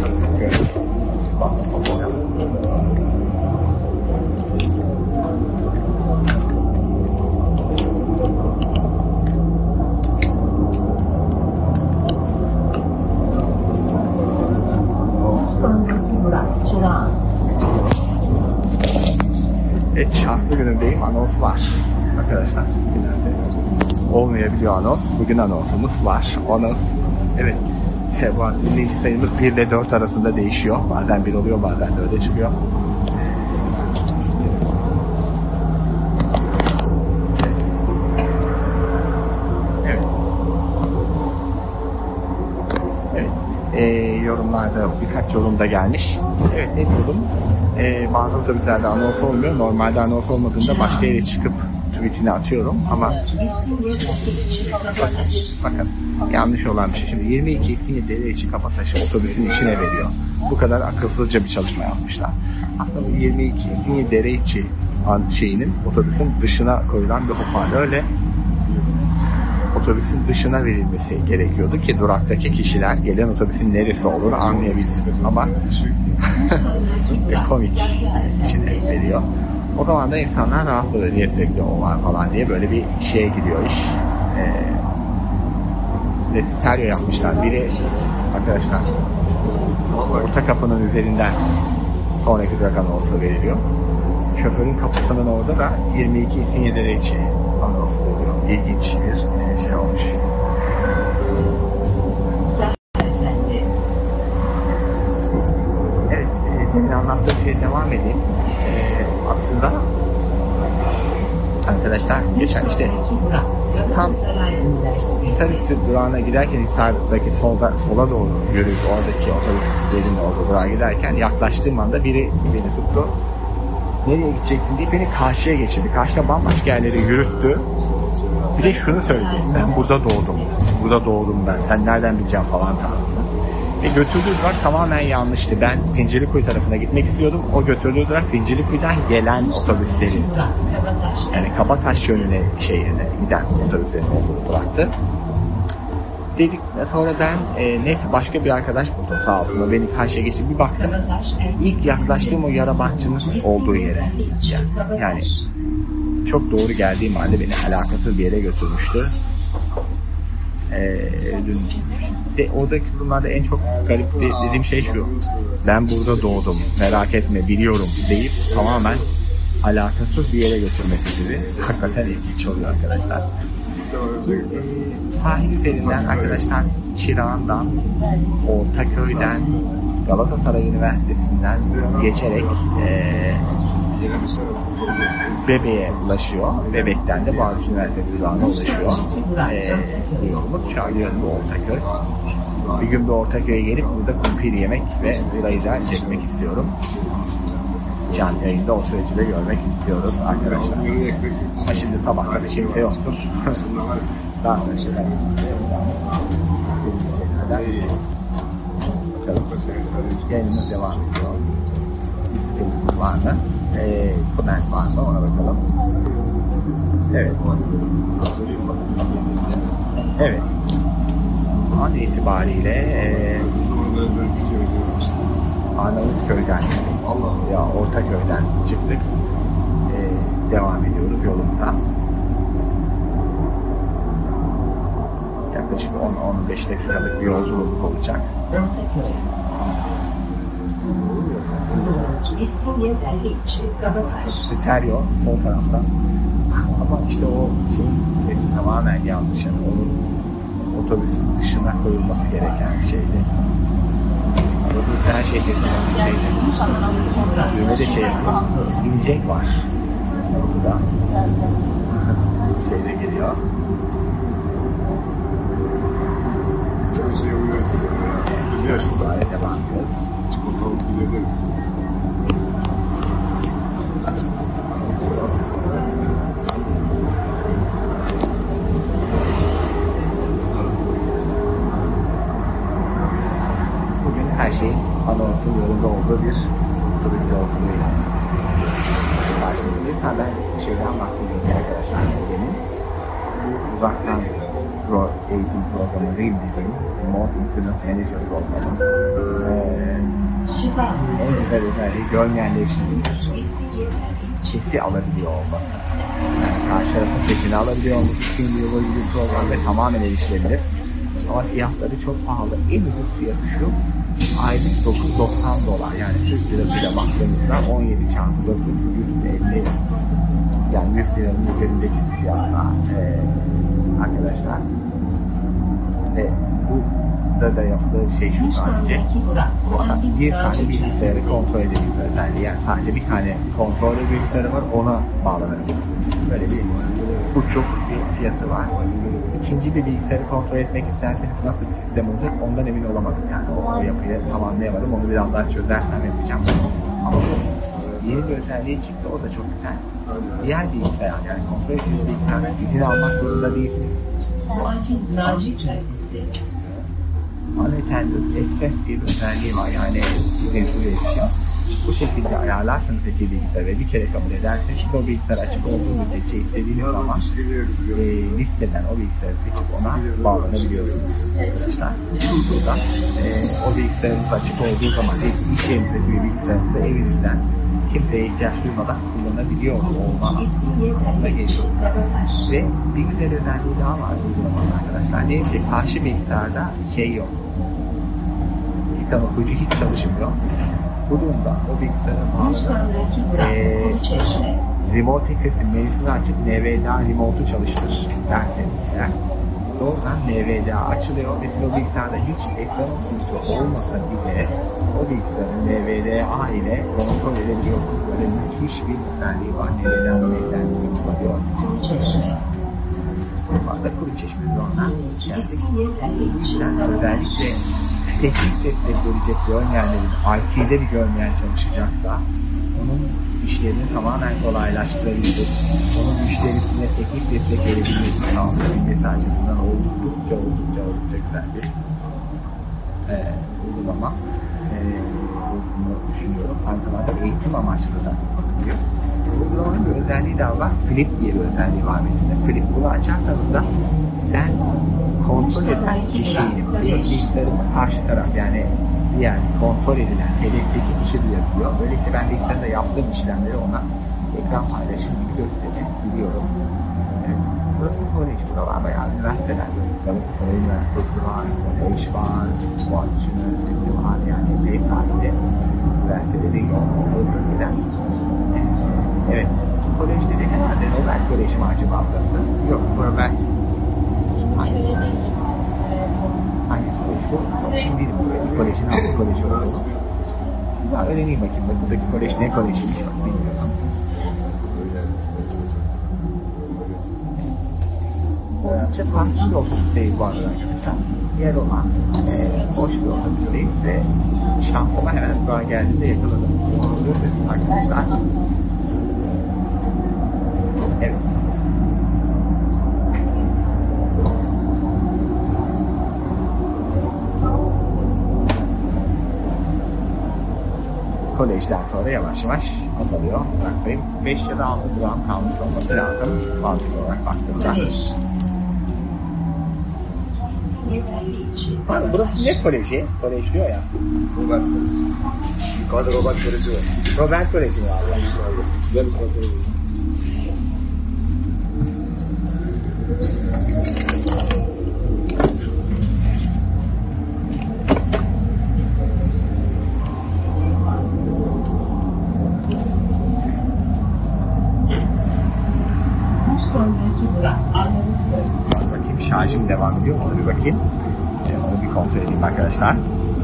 Evet, şanslı günümdeyim. Anons var. Arkadaşlar, günlerde olmayabiliyor anons. Bugün anonsumuz var. Onu, evet, bu arada dinleyici sayımız bir ile dört arasında değişiyor. Bazen bir oluyor, bazen de öyle çıkıyor. Evet. Evet. Ee, yorumlarda birkaç yorum da gelmiş. Evet, ne diyordum? Ee, bazı otobüslerde anons olmuyor. Normalde anons olmadığında başka yere çıkıp tweetini atıyorum ama bakın, bakın yanlış olan bir şey. Şimdi yirmi iki İstinye Dereçi Kabataş'ı otobüsün içine veriyor. Bu kadar akılsızca bir çalışma yapmışlar. Aslında bu yirmi iki İstinye Dereçi şeyinin otobüsün dışına koyulan bir hoparlörle otobüsün dışına verilmesi gerekiyordu ki duraktaki kişiler gelen otobüsün neresi olur anlayabilsin ama komik içine veriyor. O zaman da insanlar rahatsız oluyor. Niye sürekli o var falan diye böyle bir şeye gidiyor iş. Ee, stereo yapmışlar. Biri arkadaşlar orta kapının üzerinden sonraki durak anonsu veriliyor. Şoförün kapısının orada da yirmi iki İstinye Dereçi anonsu veriliyor. İlginç bir şey olmuş. Evet, demin anlattığım şeye devam edeyim. Ee, aslında arkadaşlar geçen işte tam Hisarüstü durağına giderken Hisar'daki solda, sola doğru yürüyoruz. Oradaki otobüslerin olduğu durağa giderken yaklaştığım anda biri beni tuttu. Nereye gideceksin diye beni karşıya geçirdi. Karşıda bambaşka yerlere yürüttü. Bir de şunu söyledi. Ben burada doğdum. Burada doğdum ben. Sen nereden bileceksin falan tarzında. Ve götürdüğü durak tamamen yanlıştı. Ben Zincirlikuyu tarafına gitmek istiyordum. O götürdüğü durak Zincirlikuyu'dan gelen otobüslerin, yani Kabataş yönüne şeyine giden otobüslerin olduğu duraktı. Dedik sonra ben e, neyse başka bir arkadaş buldum sağ olsun. O beni karşıya geçip bir baktım. İlk yaklaştığım o yara bahçının olduğu yere. Yani, yani çok doğru geldiğim halde beni alakasız bir yere götürmüştü. Ee, de, oradaki durumlarda en çok garip de, dediğim şey şu. Ben burada doğdum, merak etme biliyorum deyip tamamen alakasız bir yere götürmesi gibi. Hakikaten ilginç oluyor arkadaşlar. Ee, sahil üzerinden arkadaşlar Çırağan'dan, Ortaköy'den, Galatasaray Üniversitesi'nden geçerek ee, Bebek'e ulaşıyor. Bebek'ten de Boğaziçi Üniversitesi durağına ulaşıyor. Ee, bu yolumuz şu an yönlü Ortaköy. Bir gün bir Ortaköy'e gelip burada kumpir yemek ve burayı da çekmek istiyorum. Canlı yayında o süreci de görmek istiyoruz arkadaşlar. Ama şimdi sabahta bir kimse yoktur. Daha sonra şeyler yayınımız devam ediyor. Bir var mı? Ee, comment var mı? Ona bakalım. Evet. Evet. An itibariyle e, Arnavutköy'den ya Ortaköy'den çıktık. Ee, devam ediyoruz yolumuza. Yaklaşık on on beş dakikalık bir yolculuk olacak. Stereo sol taraftan. Ama işte o şeyin sesi tamamen yanlış. Yani onun otobüsün dışına koyulması gereken bir şeydi. Otobüsün her şey kesin şeydi. Düğmede şey yapıyor. İnecek var. Burada. Şeyde geliyor. şey uyuyor. Biliyorsun böyle devam ediyoruz. Çikolatalı bilebiliriz. Bugün her şeyin anonsun yolunda olduğu bir turist yolculuğuyla karşınızdayız. Ha ben şeyden bahsedeyim arkadaşlar. Benim bu uzaktan pro eğitim programı R I M dediğim Remote Incident Manager programı ee, en güzel özelliği görmeyenler için kesi alabiliyor olması. Yani karşı tarafın sesini alabiliyor olması için bir yolu bir program ve tamamen erişilebilir. Ama fiyatları çok pahalı. En ucuz fiyatı şu, aylık dokuz yüz doksan dolar. Yani Türk lirasıyla baktığımızda on yedi çarpı dokuz yüz elli, yani yüz liranın üzerindeki fiyatla ee, arkadaşlar. Ve bu da da yaptığı şey şu sadece, bir tane bilgisayarı kontrol edebilme özelliği. Yani sadece bir tane kontrol bilgisayarı var, ona bağlanabilir. Böyle bir uçuk bir fiyatı var. İkinci bir bilgisayarı kontrol etmek isterseniz nasıl bir sistem olacak ondan emin olamadım. Yani o yapıyı tamamlayamadım. Onu biraz daha çözersem yapacağım. Ama yeni bir özelliği çıktı. O da çok güzel. Diğer bilgisayar, yani kontrol ettiğiniz bilgisayardan izin almak zorunda değilsiniz. Unattended Access diye bir özelliği var. Yani izinsiz erişim. Bu şekilde ayarlarsanız iki bilgisayarı ve bir kere kabul ederseniz o bilgisayar açık olduğu müddetçe istediğiniz zaman e, listeden o bilgisayarı seçip ona bağlanabiliyorsunuz arkadaşlar. Burada e, o bilgisayarınız açık olduğu zaman iş yerinizdeki bir bilgisayarınızı evinizden kimseye ihtiyaç duymadan kullanabiliyor olma da geliyor. Ve bir güzel özelliği daha var uygulamada arkadaşlar. Neyse karşı bilgisayarda şey yok. Ekran okuyucu hiç çalışmıyor. Bu durumda o bilgisayara bağlı ee, remote access'in menüsünü açıp N V D A remote'u çalıştır derseniz eğer doğrudan N V D A açılıyor ve siz o bilgisayarda hiç ekran okuyucu olmasa bile o bilgisayarın N V D A ile kontrol edebiliyorsunuz. Böyle müthiş bir özelliği var. N V D A'nın ekranını kullanıyor. Burada kuru çeşmesi ondan geldik. Bu yüzden özellikle teknik destek verecek görmeyenlerin I T'de bir görmeyen çalışacaksa onun işlerini tamamen kolaylaştırabilir. Onun müşterisine teknik destek verebilmesi sağlayabilmesi açısından oldukça oldukça oldukça güzel bir e, uygulama. E, bunu düşünüyorum. Aynı zamanda eğitim amaçlı da yapılıyor. Uygulamanın bir özelliği daha var. Flip diye bir özelliği var mesela. Flip bunu açarsanız da ben kontrol eden kişiyim. Bilgisayarımı karşı taraf, yani diğer kontrol edilen hedefteki kişi duyabiliyor. Böylelikle ben bilgisayarda yaptığım işlemleri ona ekran paylaşım gibi gösterebiliyorum. Evet. Burası kolej, buralar bayağı üniversiteler. Galatasaray Üniversitesi var, kolej var, Boğaziçi Üniversitesi var. Yani epey farklı üniversitelerin olduğu bölgeler. Evet, kolejleri herhalde Nobel Koleji mi acaba burası? Yok, Nobel. Hangisi olsun? Bilmiyorum. Bir kolejin altı koleji olsun. Ya öğreneyim bakayım. Buradaki kolej ne kolejiymiş bak bilmiyorum. Oldukça farklı bir otobüsteyiz bu arada arkadaşlar. Yer olan e, boş bir otobüsteyiz ve şansıma hemen buraya geldiğinde yakaladım. Görüyorsunuz arkadaşlar. Evet. Kolejden sonra yavaş yavaş azalıyor. Bakayım beş ya da altı gram kalmış olması lazım. Mantık olarak baktığımda. Yani burası ne koleji? Kolej diyor ya. Robert Koleji. Yukarıda Robert Koleji var. Robert Koleji mi var? Güzel bir kontrol. Bakayım şarjım devam ediyor. Onu bir bakayım. Ee, onu bir kontrol edeyim arkadaşlar.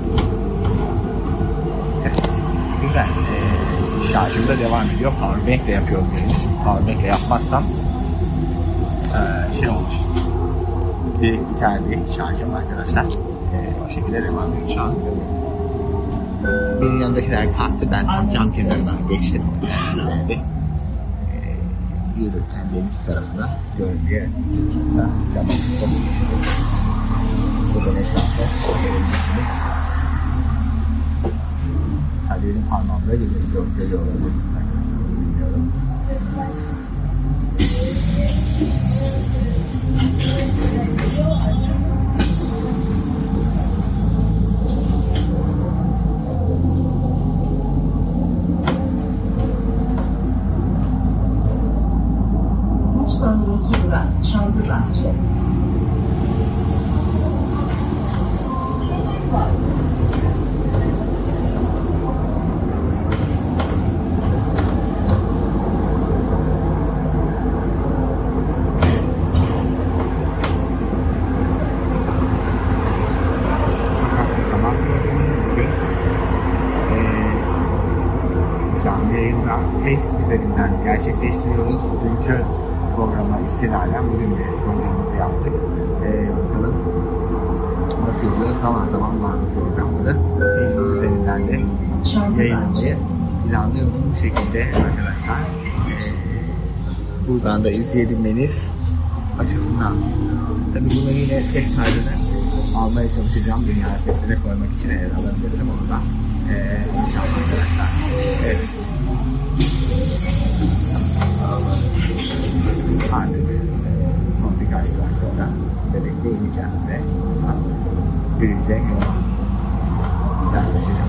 Evet. Güzel. Ee, şarjım da devam ediyor. Powerbank de yapıyorum. Powerbank de yapmazsam ee, şey olmuş. Bir biterdi şarjım arkadaşlar. Ee, o şekilde devam ediyor şu an. Benim yanımdakiler kalktı. Ben tam cam kenarından geçtim. Ee, yürürken deniz tarafına görünce cama tuttum. Burada etrafta Kadir'in parmağımda görüyor, görüyorlar. Bilmiyorum. Sonraki durak Çaylıbahçe. Canlı yayında Facebook üzerinden gerçekleştiriyoruz. Dünkü programa istinaden bugün de programımızı yaptık. Ee, bakalım nasıl oluyor? Zaman zaman bazı programları Facebook üzerinden de yayınlamayı planlıyorum bu şekilde arkadaşlar. Ee, buradan da izleyebilmeniz açısından. Tabii bunu yine ses kaydını almaya çalışacağım. Dünya sesine koymak için eğer alabilirsem onu da ee, inşallah arkadaşlar. Evet. Artık son birkaç saat sonra bebekle ineceğim ve yürüyecek yola yaklaşacağım.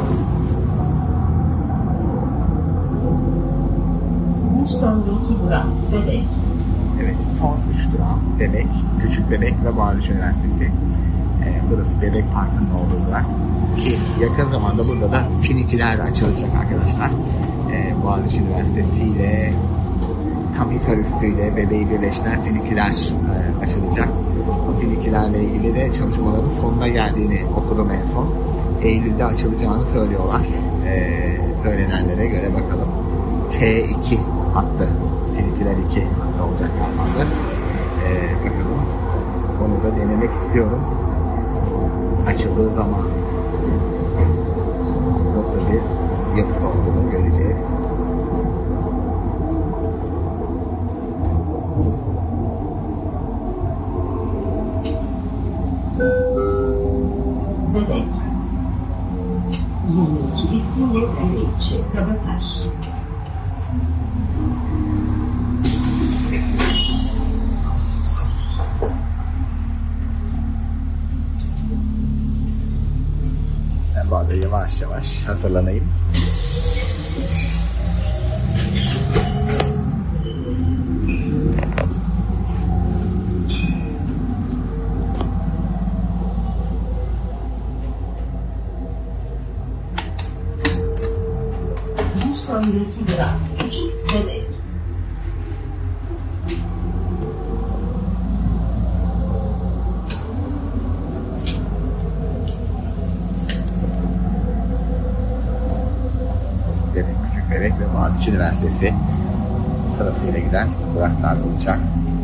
Sonraki durak Bebek. Evet, son üç durağım Bebek, Küçük Bebek ve Boğaziçi Üniversitesi. Ee, burası Bebek Parkı'nın olduğu durak. Ki yakın zamanda burada da Finikiler açılacak arkadaşlar. Ee, Boğaziçi Üniversitesi ile tam Hisar Üssü ile Bebeği birleştiren Finikiler e, açılacak. O Finikilerle ilgili de çalışmaların sonuna geldiğini okudum en son. Eylül'de açılacağını söylüyorlar. Ee, söylenenlere göre bakalım. T iki hattı, Finikiler iki hattı olacak galiba. Ee, bakalım. Onu da denemek istiyorum. Açıldığı zaman nasıl bir yapı olduğunu göreceğiz. Bebek. yirmi iki İstinye Kalecikçi Kabataş. Ben bu arada yavaş yavaş hazırlanayım. Sonraki durak Küçük Bebek. Bebek, Küçük Bebek ve Boğaziçi Üniversitesi sırasıyla giden duraklar olacak.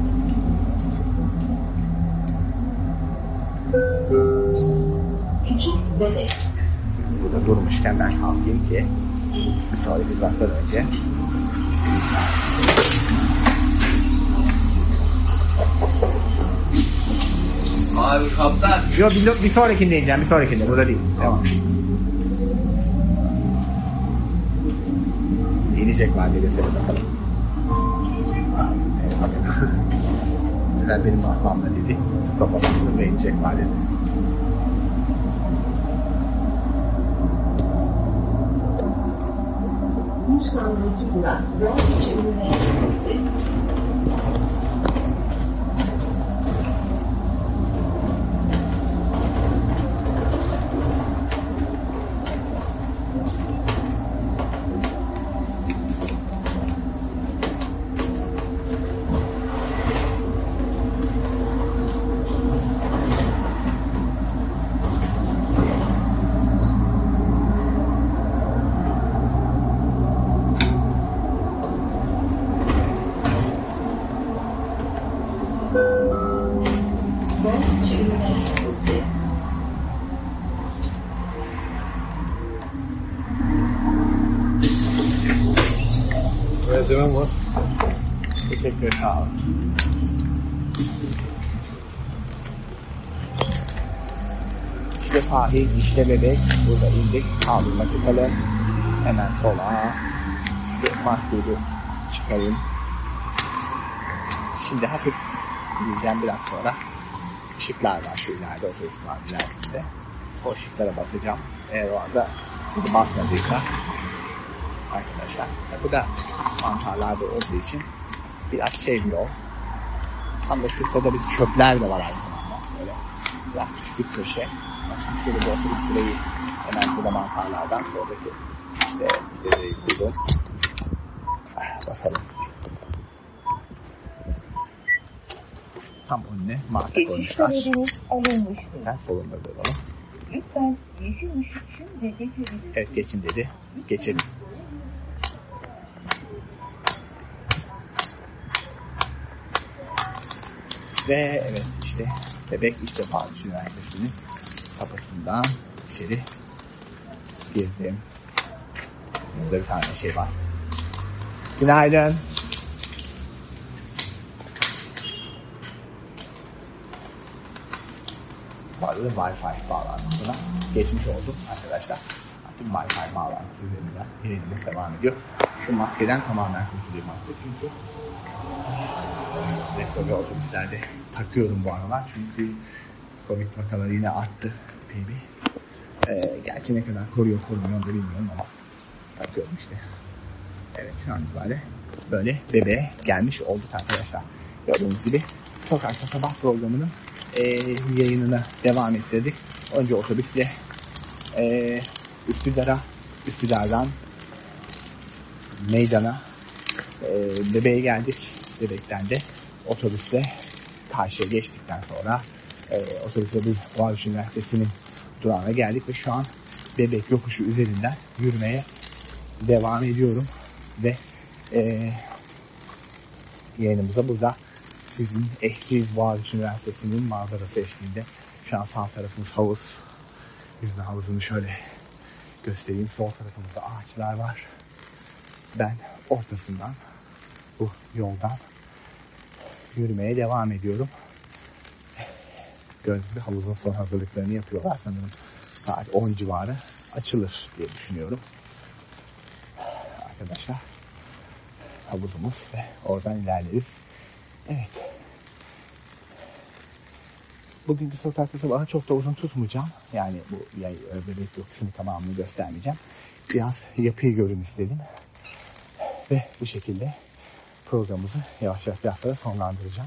Küçük Bebek. Burada durmuşken ben kalkayım ki bir sonraki duraktan önce Abi kaptan. Yo, bir, bir sonrakinde ineceğim, bir sonrakinde. Burada değil. Tamam. İnecek valide desene bakalım. Evet, bakın. Neler benim ahbamla dedi. Stop atmasın ve inecek valide. Sonraki durak Boğaziçi Üniversitesi. Boğaziçi Üniversitesi. Umut. Teşekkür ederim. Sağ olun. İşte Fahir, işte bebek. Burada indik. Kaldırma çıkalım. Hemen sola. Maskeyi çıkarayım. Şimdi hafif gideceğim biraz sonra. Işıklar var şu ileride, otobüs var ilerisinde. O ışıklara basacağım. Eğer o anda bunu basmadıysa arkadaşlar. Bu da mantarlarda olduğu için biraz şey bir yol. Tam da şu sırada biz çöpler de var aynı zamanda. Böyle biraz küçük bir köşe. Şöyle bir otobüs süreyi hemen burada mantarlardan sonraki işte dereyi buldum. Basalım. Tam önüne marka Geçiş koymuşlar. talebiniz alınmıştır. Sen solunda duralım. Lütfen yeşil ışık şimdi geçebilirsiniz. Evet geçin dedi. Geçelim. Ve evet işte bebek işte Boğaziçi Üniversitesi'nin kapısından içeri girdim. Burada bir tane şey var. Günaydın. Bu arada Wi-Fi bağlantısına geçmiş oldum arkadaşlar. Artık Wi-Fi bağlantısı üzerinden yayınımız devam ediyor. Şu maskeden tamamen kurtulayım artık çünkü metro ve otobüslerde takıyorum bu aralar çünkü Covid vakaları yine arttı. Baby. Ee, gerçi ne kadar koruyor korumuyor da bilmiyorum ama takıyorum işte. Evet şu an itibariyle böyle bebeğe gelmiş olduk arkadaşlar. Gördüğünüz gibi Sokakta Sabah programının e, yayınına devam ettirdik. Önce otobüsle e, Üsküdar'a, Üsküdar'dan meydana e, bebeğe geldik. Bebekten de otobüsle karşıya geçtikten sonra e, otobüsle bir Boğaziçi Üniversitesi'nin durağına geldik ve şu an Bebek yokuşu üzerinden yürümeye devam ediyorum ve e, yayınımıza burada sizin eşsiz Boğaziçi Üniversitesi'nin manzarası eşliğinde şu an sağ tarafımız havuz. Yüzme havuzunu şöyle göstereyim. Sol tarafımızda ağaçlar var. Ben ortasından bu yoldan yürümeye devam ediyorum. Gördüğünüz gibi havuzun son hazırlıklarını yapıyorlar sanırım. Saat on civarı açılır diye düşünüyorum. Arkadaşlar havuzumuz ve oradan ilerleriz. Evet. Bugünkü Sokakta Sabah'ı çok da uzun tutmayacağım. Yani bu yay, bebek yokuşunu tamamını göstermeyeceğim. Biraz yapıyı görün istedim. Ve bu şekilde programımızı yavaş yavaş biraz sonra sonlandıracağım.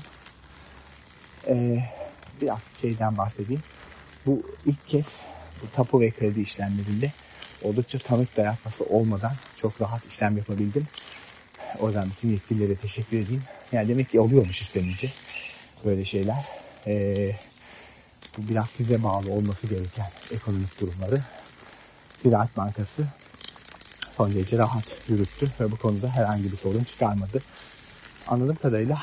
Ee, biraz şeyden bahsedeyim. Bu ilk kez bu tapu ve kredi işlemlerinde oldukça tanık dayatması olmadan çok rahat işlem yapabildim. O yüzden bütün yetkililere teşekkür edeyim. Yani demek ki oluyormuş istenince böyle şeyler. Ee, bu biraz size bağlı olması gereken ekonomik durumları. Ziraat Bankası son derece rahat yürüttü ve bu konuda herhangi bir sorun çıkarmadı. Anladığım kadarıyla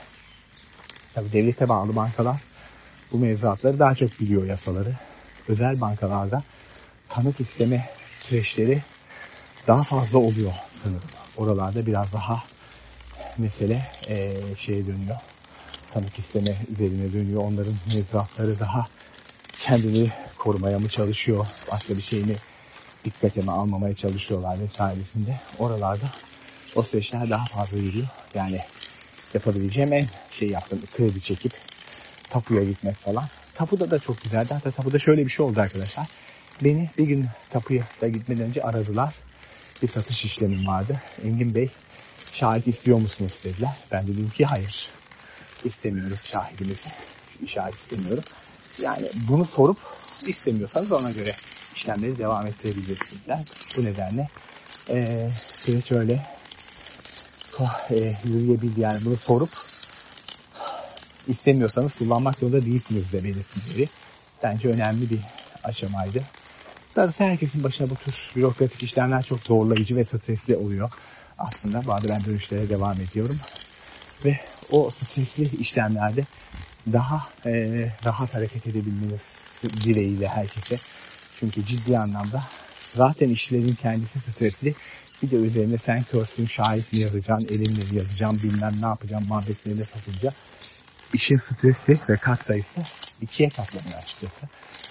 tabii devlete bağlı bankalar bu mevzuatları daha çok biliyor, yasaları. Özel bankalarda tanık isteme süreçleri daha fazla oluyor sanırım. Oralarda biraz daha mesele e, şeye dönüyor. Tanık isteme üzerine dönüyor. Onların mevzuatları daha kendini korumaya mı çalışıyor? Başka bir şeyini dikkate mi almamaya çalışıyorlar vesairesinde. Oralarda o süreçler daha fazla yürüyor. Yani yapabileceğim en şey yaptım. Kredi çekip tapuya gitmek falan. Tapuda da çok güzeldi. Hatta tapuda şöyle bir şey oldu arkadaşlar. Beni bir gün tapuya da gitmeden önce aradılar. Bir satış işlemim vardı. Engin Bey şahit istiyor musunuz dediler. Ben dedim ki hayır. İstemiyoruz şahidimizi. Şahit istemiyorum. Yani bunu sorup istemiyorsanız ona göre işlemleri devam ettirebilirsiniz. Bu nedenle e, süreç öyle e, yürüyebildi. Yani bunu sorup istemiyorsanız kullanmak zorunda değilsiniz de belirtmeleri. Bence önemli bir aşamaydı. Darısı herkesin başına bu tür bürokratik işlemler çok zorlayıcı ve stresli oluyor. Aslında bu arada ben dönüşlere devam ediyorum. Ve o stresli işlemlerde daha e, rahat hareket edebilmeniz dileğiyle herkese. Çünkü ciddi anlamda zaten işlerin kendisi stresli. Bir de üzerine sen körsün, şahit mi yazacaksın, elinle mi yazacaksın, bilmem ne yapacağım muhabbetlerine satınca işin stresi ve kat sayısı ikiye katlanıyor açıkçası.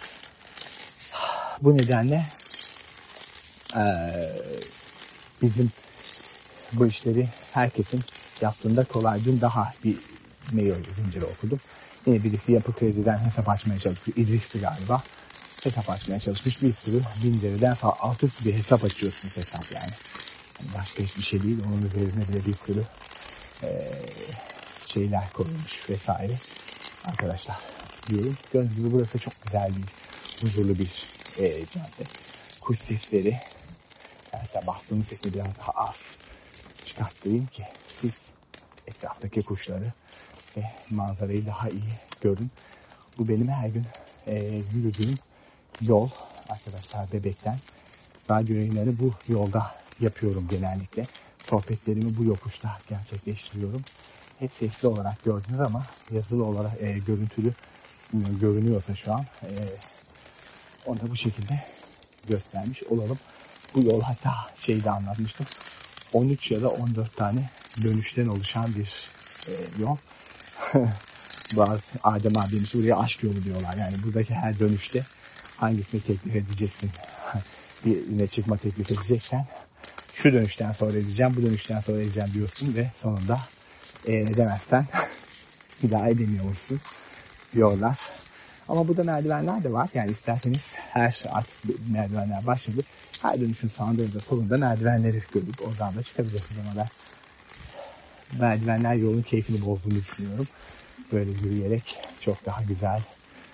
Bu nedenle ee, bizim bu işleri herkesin yaptığında kolay. Dün daha bir mail zinciri okudum. Yine birisi Yapı Kredi'den hesap açmaya çalışıyor. İdris'ti galiba. Hesap açmaya çalışmış. Bir sürü bin liradan falan alt üst bir hesap açıyorsunuz hesap yani. Yani başka hiçbir şey değil. Onun üzerine bile bir sürü ee, şeyler koyulmuş vesaire. Arkadaşlar diyorum. Gördüğünüz gibi burası çok güzel bir, huzurlu bir ee, cadde. Kuş sesleri. Yani bastığım sesini biraz daha az çıkarttırayım ki siz etraftaki kuşları ve manzarayı daha iyi görün. Bu benim her gün e, yürüdüğüm yol arkadaşlar. Bebekten radyo yayınları bu yolda yapıyorum genellikle. Sohbetlerimi bu yokuşta gerçekleştiriyorum. Hep sesli olarak gördünüz ama yazılı olarak e, görüntülü görünüyorsa şu an e, onu da bu şekilde göstermiş olalım. Bu yol hatta şeyde anlatmıştım. on üç ya da on dört tane dönüşten oluşan bir e, yol. Adem abimiz buraya aşk yolu diyorlar. Yani buradaki her dönüşte hangisini teklif edeceksin? Birine çıkma teklif edeceksen şu dönüşten sonra edeceğim, bu dönüşten sonra edeceğim diyorsun ve sonunda e, edemezsen bir daha edemiyorsun diyorlar. Ama burada merdivenler de var. Yani isterseniz her artık merdivenler başladı. Her dönüşün sağında da solunda merdivenleri görüp oradan da çıkabilirsiniz. Ama ben merdivenler yolun keyfini bozduğunu düşünüyorum. Böyle yürüyerek çok daha güzel,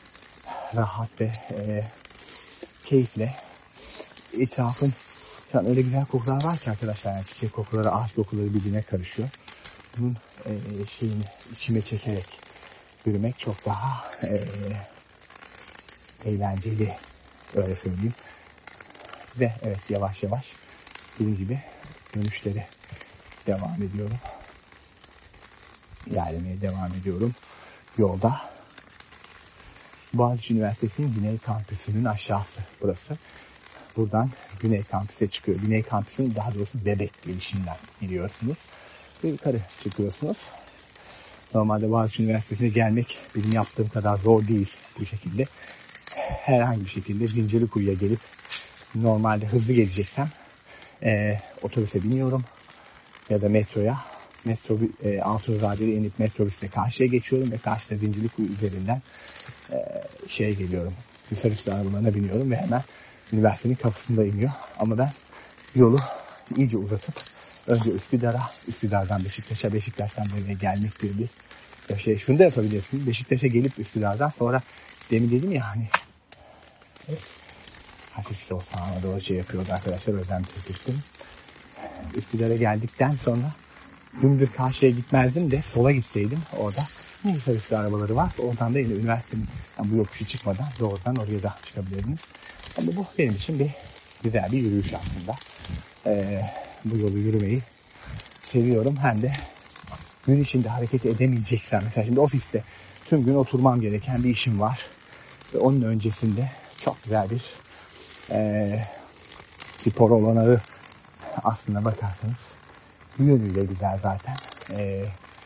rahat ve e, keyifle etrafın şu an öyle güzel kokular var ki arkadaşlar. Yani çiçek kokuları, ağaç kokuları birbirine karışıyor. Bunun e, şeyini içime çekerek yürümek çok daha e, eğlenceli, öyle söyleyeyim. Ve evet, yavaş yavaş dediğim gibi dönüşleri devam ediyorum. İlerlemeye devam ediyorum yolda. Boğaziçi Üniversitesi'nin Güney Kampüsü'nün aşağısı burası. Buradan Güney Kampüs'e çıkıyor. Güney Kampüsü'nün daha doğrusu Bebek girişinden giriyorsunuz. Ve yukarı çıkıyorsunuz. Normalde Boğaziçi Üniversitesi'ne gelmek benim yaptığım kadar zor değil bu şekilde. Herhangi bir şekilde Zincirlikuyu'ya gelip normalde hızlı geleceksem e, otobüse biniyorum ya da metroya. Metro e, Altunzade'ye inip metrobüsle karşıya geçiyorum ve karşıda Zincirlikuyu üzerinden e, şeye geliyorum. Hisarüstü arabalarına biniyorum ve hemen üniversitenin kapısında iniyor. Ama ben yolu iyice uzatıp önce Üsküdar'a, Üsküdar'dan Beşiktaş'a, Beşiktaş'tan buraya gelmek gibi bir şey. Şunu da yapabilirsiniz. Beşiktaş'a gelip Üsküdar'dan sonra demin dedim ya hani evet, hafif de o sağına doğru şey yapıyordu arkadaşlar. Özlem tepkiştim. Üsküdar'a geldikten sonra dümdüz karşıya gitmezdim de sola gitseydim orada Hisarüstü arabaları var. Oradan da yine üniversitenin yani bu yokuşu çıkmadan doğrudan oraya da çıkabilirdiniz. Ama bu benim için bir güzel bir yürüyüş aslında. Ee, bu yolu yürümeyi seviyorum. Hem de gün içinde hareket edemeyeceksem mesela şimdi ofiste tüm gün oturmam gereken bir işim var. Ve onun öncesinde çok güzel bir e, spor olanağı aslında bakarsanız yönüyle güzel zaten. E,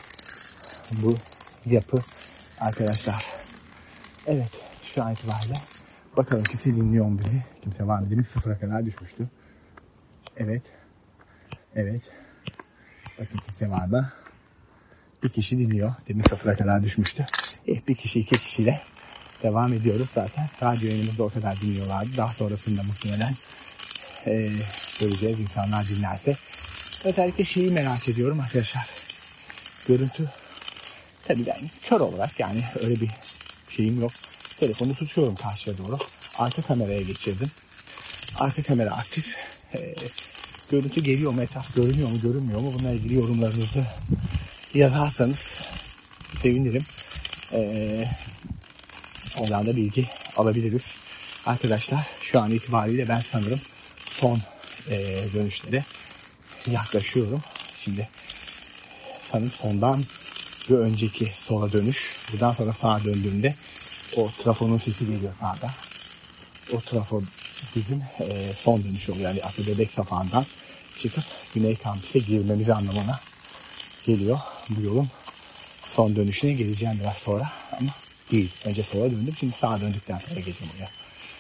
bu yapı arkadaşlar. Evet, şu an itibariyle bakalım kimse dinliyor mu bizi? Kimse var mı? Demin sıfıra kadar düşmüştü. Evet. Evet. Bakın kimse var mı? Bir kişi dinliyor. Demin sıfıra kadar düşmüştü. Eh, bir kişi iki kişiyle devam ediyoruz zaten. Radyo yayınımızda o kadar dinliyorlardı. Daha sonrasında muhtemelen e, göreceğiz insanlar dinlerse. Özellikle şeyi merak ediyorum arkadaşlar. Görüntü. Tabii ben kör olarak yani öyle bir şeyim yok. Telefonu tutuyorum karşıya doğru. Arka kameraya geçirdim. Arka kamera aktif. E, görüntü geliyor mu? Etraf görünüyor mu? Görünmüyor mu? Bununla ilgili yorumlarınızı yazarsanız sevinirim. Ee, oradan da bilgi alabiliriz. Arkadaşlar şu an itibariyle ben sanırım son e, dönüşlere yaklaşıyorum. Şimdi sanırım sondan bir önceki sola dönüş. Buradan sonra sağa döndüğümde o trafonun sesi geliyor sağda. O trafo bizim e, son dönüş oluyor. Yani aslında Bebek Sapağı'ndan çıkıp Güney Kampüs'e girmemizi anlamına geliyor. Bu yolun son dönüşüne geleceğim biraz sonra ama değil. Önce sola döndüm. Şimdi sağa döndükten sonra geleceğim oraya.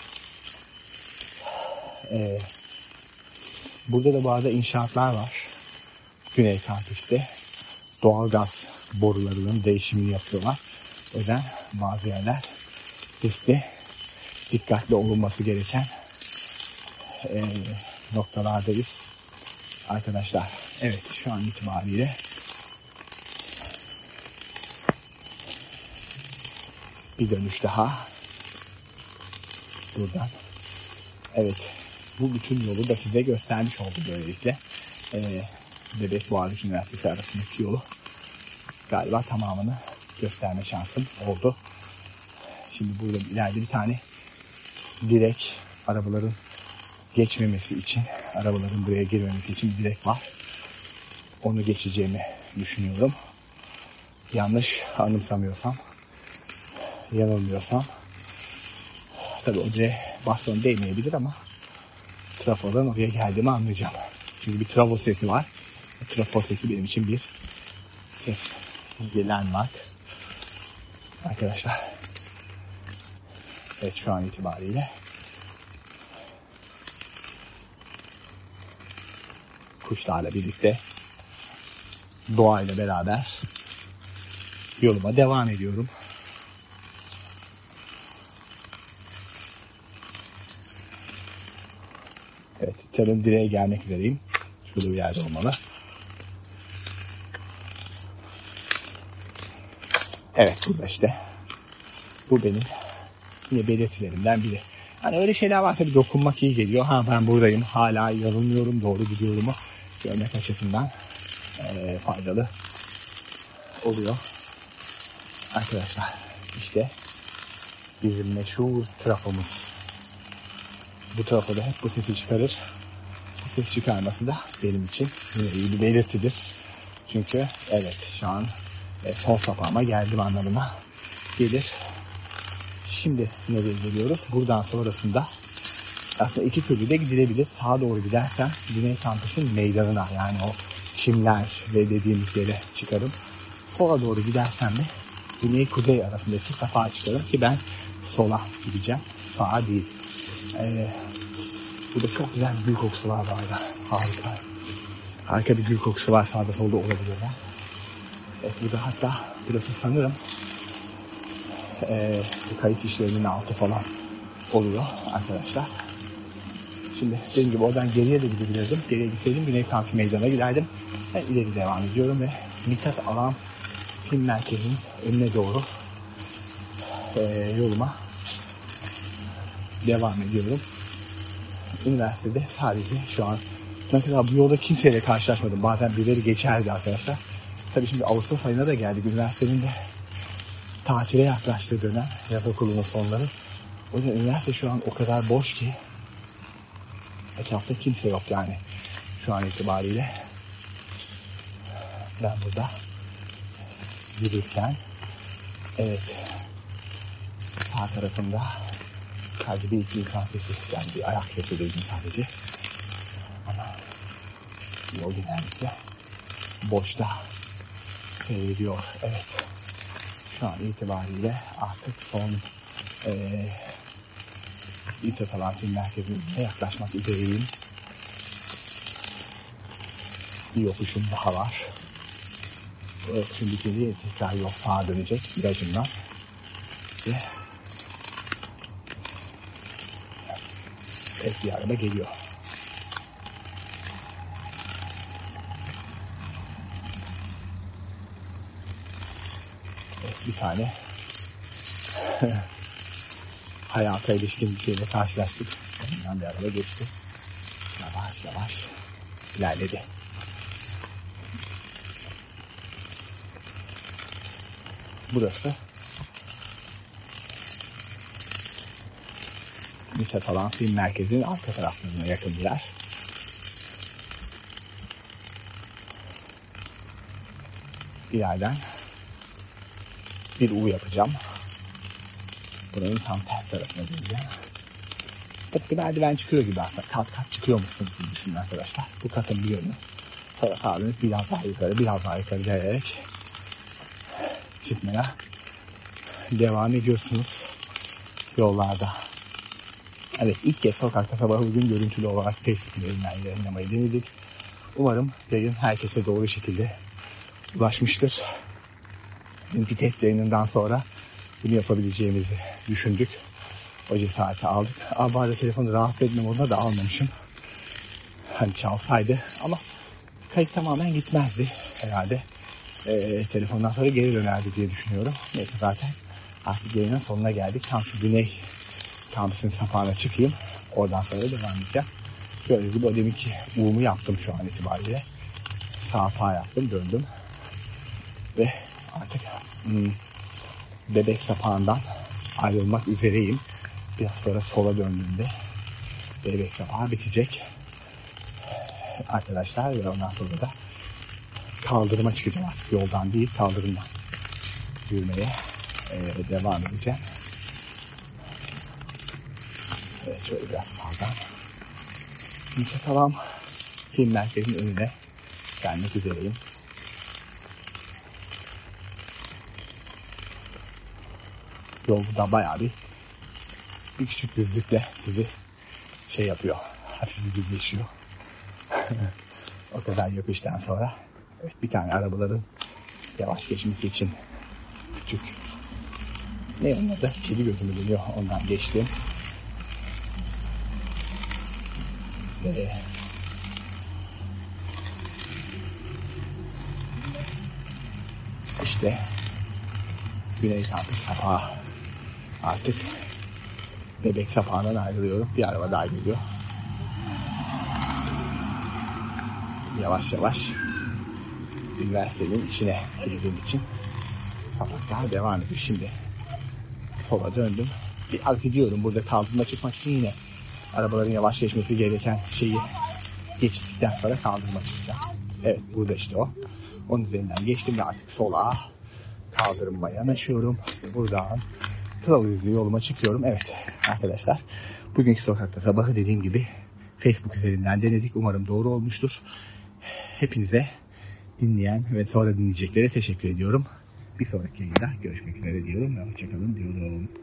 Ee, burada da bu arada inşaatlar var. Güney Kampüs'te doğalgaz borularının değişimini yapıyorlar. O yüzden bazı yerler riskli, dikkatli olunması gereken e, noktalardayız arkadaşlar. Evet, şu an itibariyle bir dönüş daha buradan. Evet, bu bütün yolu da size göstermiş oldu böylelikle. Ee, Bebek Boğaziçi Üniversitesi arasındaki yolu galiba tamamını gösterme şansım oldu. Şimdi burada ileride bir tane direk, arabaların geçmemesi için, arabaların buraya girmemesi için bir direk var. Onu geçeceğimi düşünüyorum. Yanlış anımsamıyorsam, yanılmıyorsam, tabii o direğe baston değmeyebilir ama trafodan oraya geldiğimi anlayacağım. Çünkü bir trafo sesi var. Trafo sesi benim için bir ses. Gelen var. Arkadaşlar. Evet, şu an itibariyle kuşlarla birlikte, doğayla beraber yoluma devam ediyorum. Evet, tarım direğe gelmek üzereyim. Şurada bir yerde olmalı. Evet, burada işte. Bu benim yine belirtilerimden biri. Hani öyle şeyler var tabii, dokunmak iyi geliyor. Ha, ben buradayım, hala yanılmıyorum, doğru gidiyorumu görmek açısından e, faydalı oluyor. Arkadaşlar, işte bizim meşhur trafomuz. Bu trafoda hep bu sesi çıkarır. Bu ses çıkarması da benim için iyi bir belirtidir. Çünkü evet, şu an e, sol sapağıma geldim anlamına gelir. Şimdi nereye geliyoruz? Buradan sonrasında aslında iki türlü de gidilebilir. Sağa doğru gidersen Güney Kampüs'ün meydanına, yani o çimler ve dediğimiz yere çıkarım. Sola doğru gidersen de Güney Kuzey arasındaki sapağa çıkarım ki ben sola gideceğim. Sağa değil. Ee, burada çok güzel bir gül kokusu var burada. Harika. Harika bir gül kokusu var, sağda solda olabilirler. Evet, burada hatta burası sanırım e, kayıt işlerinin altı falan oluyor arkadaşlar. Şimdi dediğim gibi oradan geriye de gidebilirdim. Geriye gitseydim Güney Kampüs Meydanı'na giderdim. Ben ileri devam ediyorum ve Mithat Alan Film Merkezi'nin önüne doğru e, yoluma devam ediyorum. Üniversitede sadece şu an ne kadar bu yolda kimseyle karşılaşmadım. Bazen birileri geçerdi arkadaşlar. Tabii şimdi Ağustos ayına da geldik. Üniversitenin de tatile yaklaştığı dönem, yaz okulunun sonları. O yüzden üniversite şu an o kadar boş ki etrafta kimse yok yani şu an itibariyle. Ben burada yürürken evet, sağ tarafımda sadece bir iki insan sesi, yani bir ayak sesi duydum sadece. Ama yol genellikle boşta seyrediyor. Evet. Şu an itibariyle artık son e, Mithat Alan Film Merkezi'ne yaklaşmak üzereyim. Bir yokuşum daha var. Evet, şimdi geriye tekrar yol sağa dönecek virajından. Ve evet, bir araba geliyor. Evet, bir tane hayata ilişkin bir şeyle karşılaştık. Ondan bir araba geçti. Yavaş yavaş ilerledi. Burası Mithat Alan Film Merkezi'nin arka taraflarına yakın bir yer. İleriden bir U yapacağım. Buranın tam ters tarafına döneceğim. Tıpkı merdiven çıkıyor gibi aslında. Kat kat çıkıyormuşsunuz gibi düşünün arkadaşlar. Bu katın bir yönü. Sonra sağa dönüp biraz daha yukarı, biraz daha yukarı gelerek çıkmaya devam ediyorsunuz yollarda. Evet, ilk kez sokakta sabahı bugün görüntülü olarak Facebook üzerinden yayınlamayı denedik. Umarım yayın herkese doğru şekilde ulaşmıştır. Dünkü test yayınından sonra bunu yapabileceğimizi düşündük. O cesareti aldık. Ama bari telefonu rahatsız etme moduna da almamışım. Hani çalsaydı ama kayıt tamamen gitmezdi herhalde. Ee, telefondan sonra geri dönerdi diye düşünüyorum. Neyse zaten artık yayının sonuna geldik. Tam şu Güney kampüsün sapağına çıkayım. Oradan sonra devam edeceğim. Gördüğünüz gibi o deminki U'mu yaptım şu an itibariyle. Sağ sağ yaptım, döndüm. Ve artık hmm, Bebek sapağından ayrılmak üzereyim. Biraz sonra sola döndüğümde Bebek sapağı bitecek. Arkadaşlar ve ondan sonra da kaldırıma çıkacağım artık. Yoldan değil, kaldırımdan yürümeye e, devam edeceğim. Evet, şöyle biraz sağdan. Çatalam film merkezinin önüne gelmek üzereyim. Yol da bayağı bir bir küçük düzlükle sizi şey yapıyor. Hafif bir düzleşiyor. O kadar yokuştan sonra evet, bir tane arabaların yavaş geçmesi için küçük ne onun adı? Kedi gözümü geliyor. Ondan geçtim. Ve işte Güney kampüs sapağı. Artık Bebek sapağından ayrılıyorum. Bir araba daha geliyor. Yavaş yavaş üniversitenin içine girdiğim için sapaklar devam ediyor. Şimdi sola döndüm. Biraz gidiyorum. Burada kaldırıma çıkmak için yine arabaların yavaş geçmesi gereken şeyi geçtikten sonra kaldırıma çıkacağım. Evet, burada işte o. Onun üzerinden geçtim ve artık sola kaldırıma yanaşıyorum. Buradan kılavuz yoluma çıkıyorum. Evet arkadaşlar, bugünkü sokakta sabahı dediğim gibi Facebook üzerinden denedik. Umarım doğru olmuştur. Hepinize, dinleyen ve sonra dinleyeceklere teşekkür ediyorum. Bir sonraki yayında görüşmek üzere diyorum ve hoşçakalın diyorum.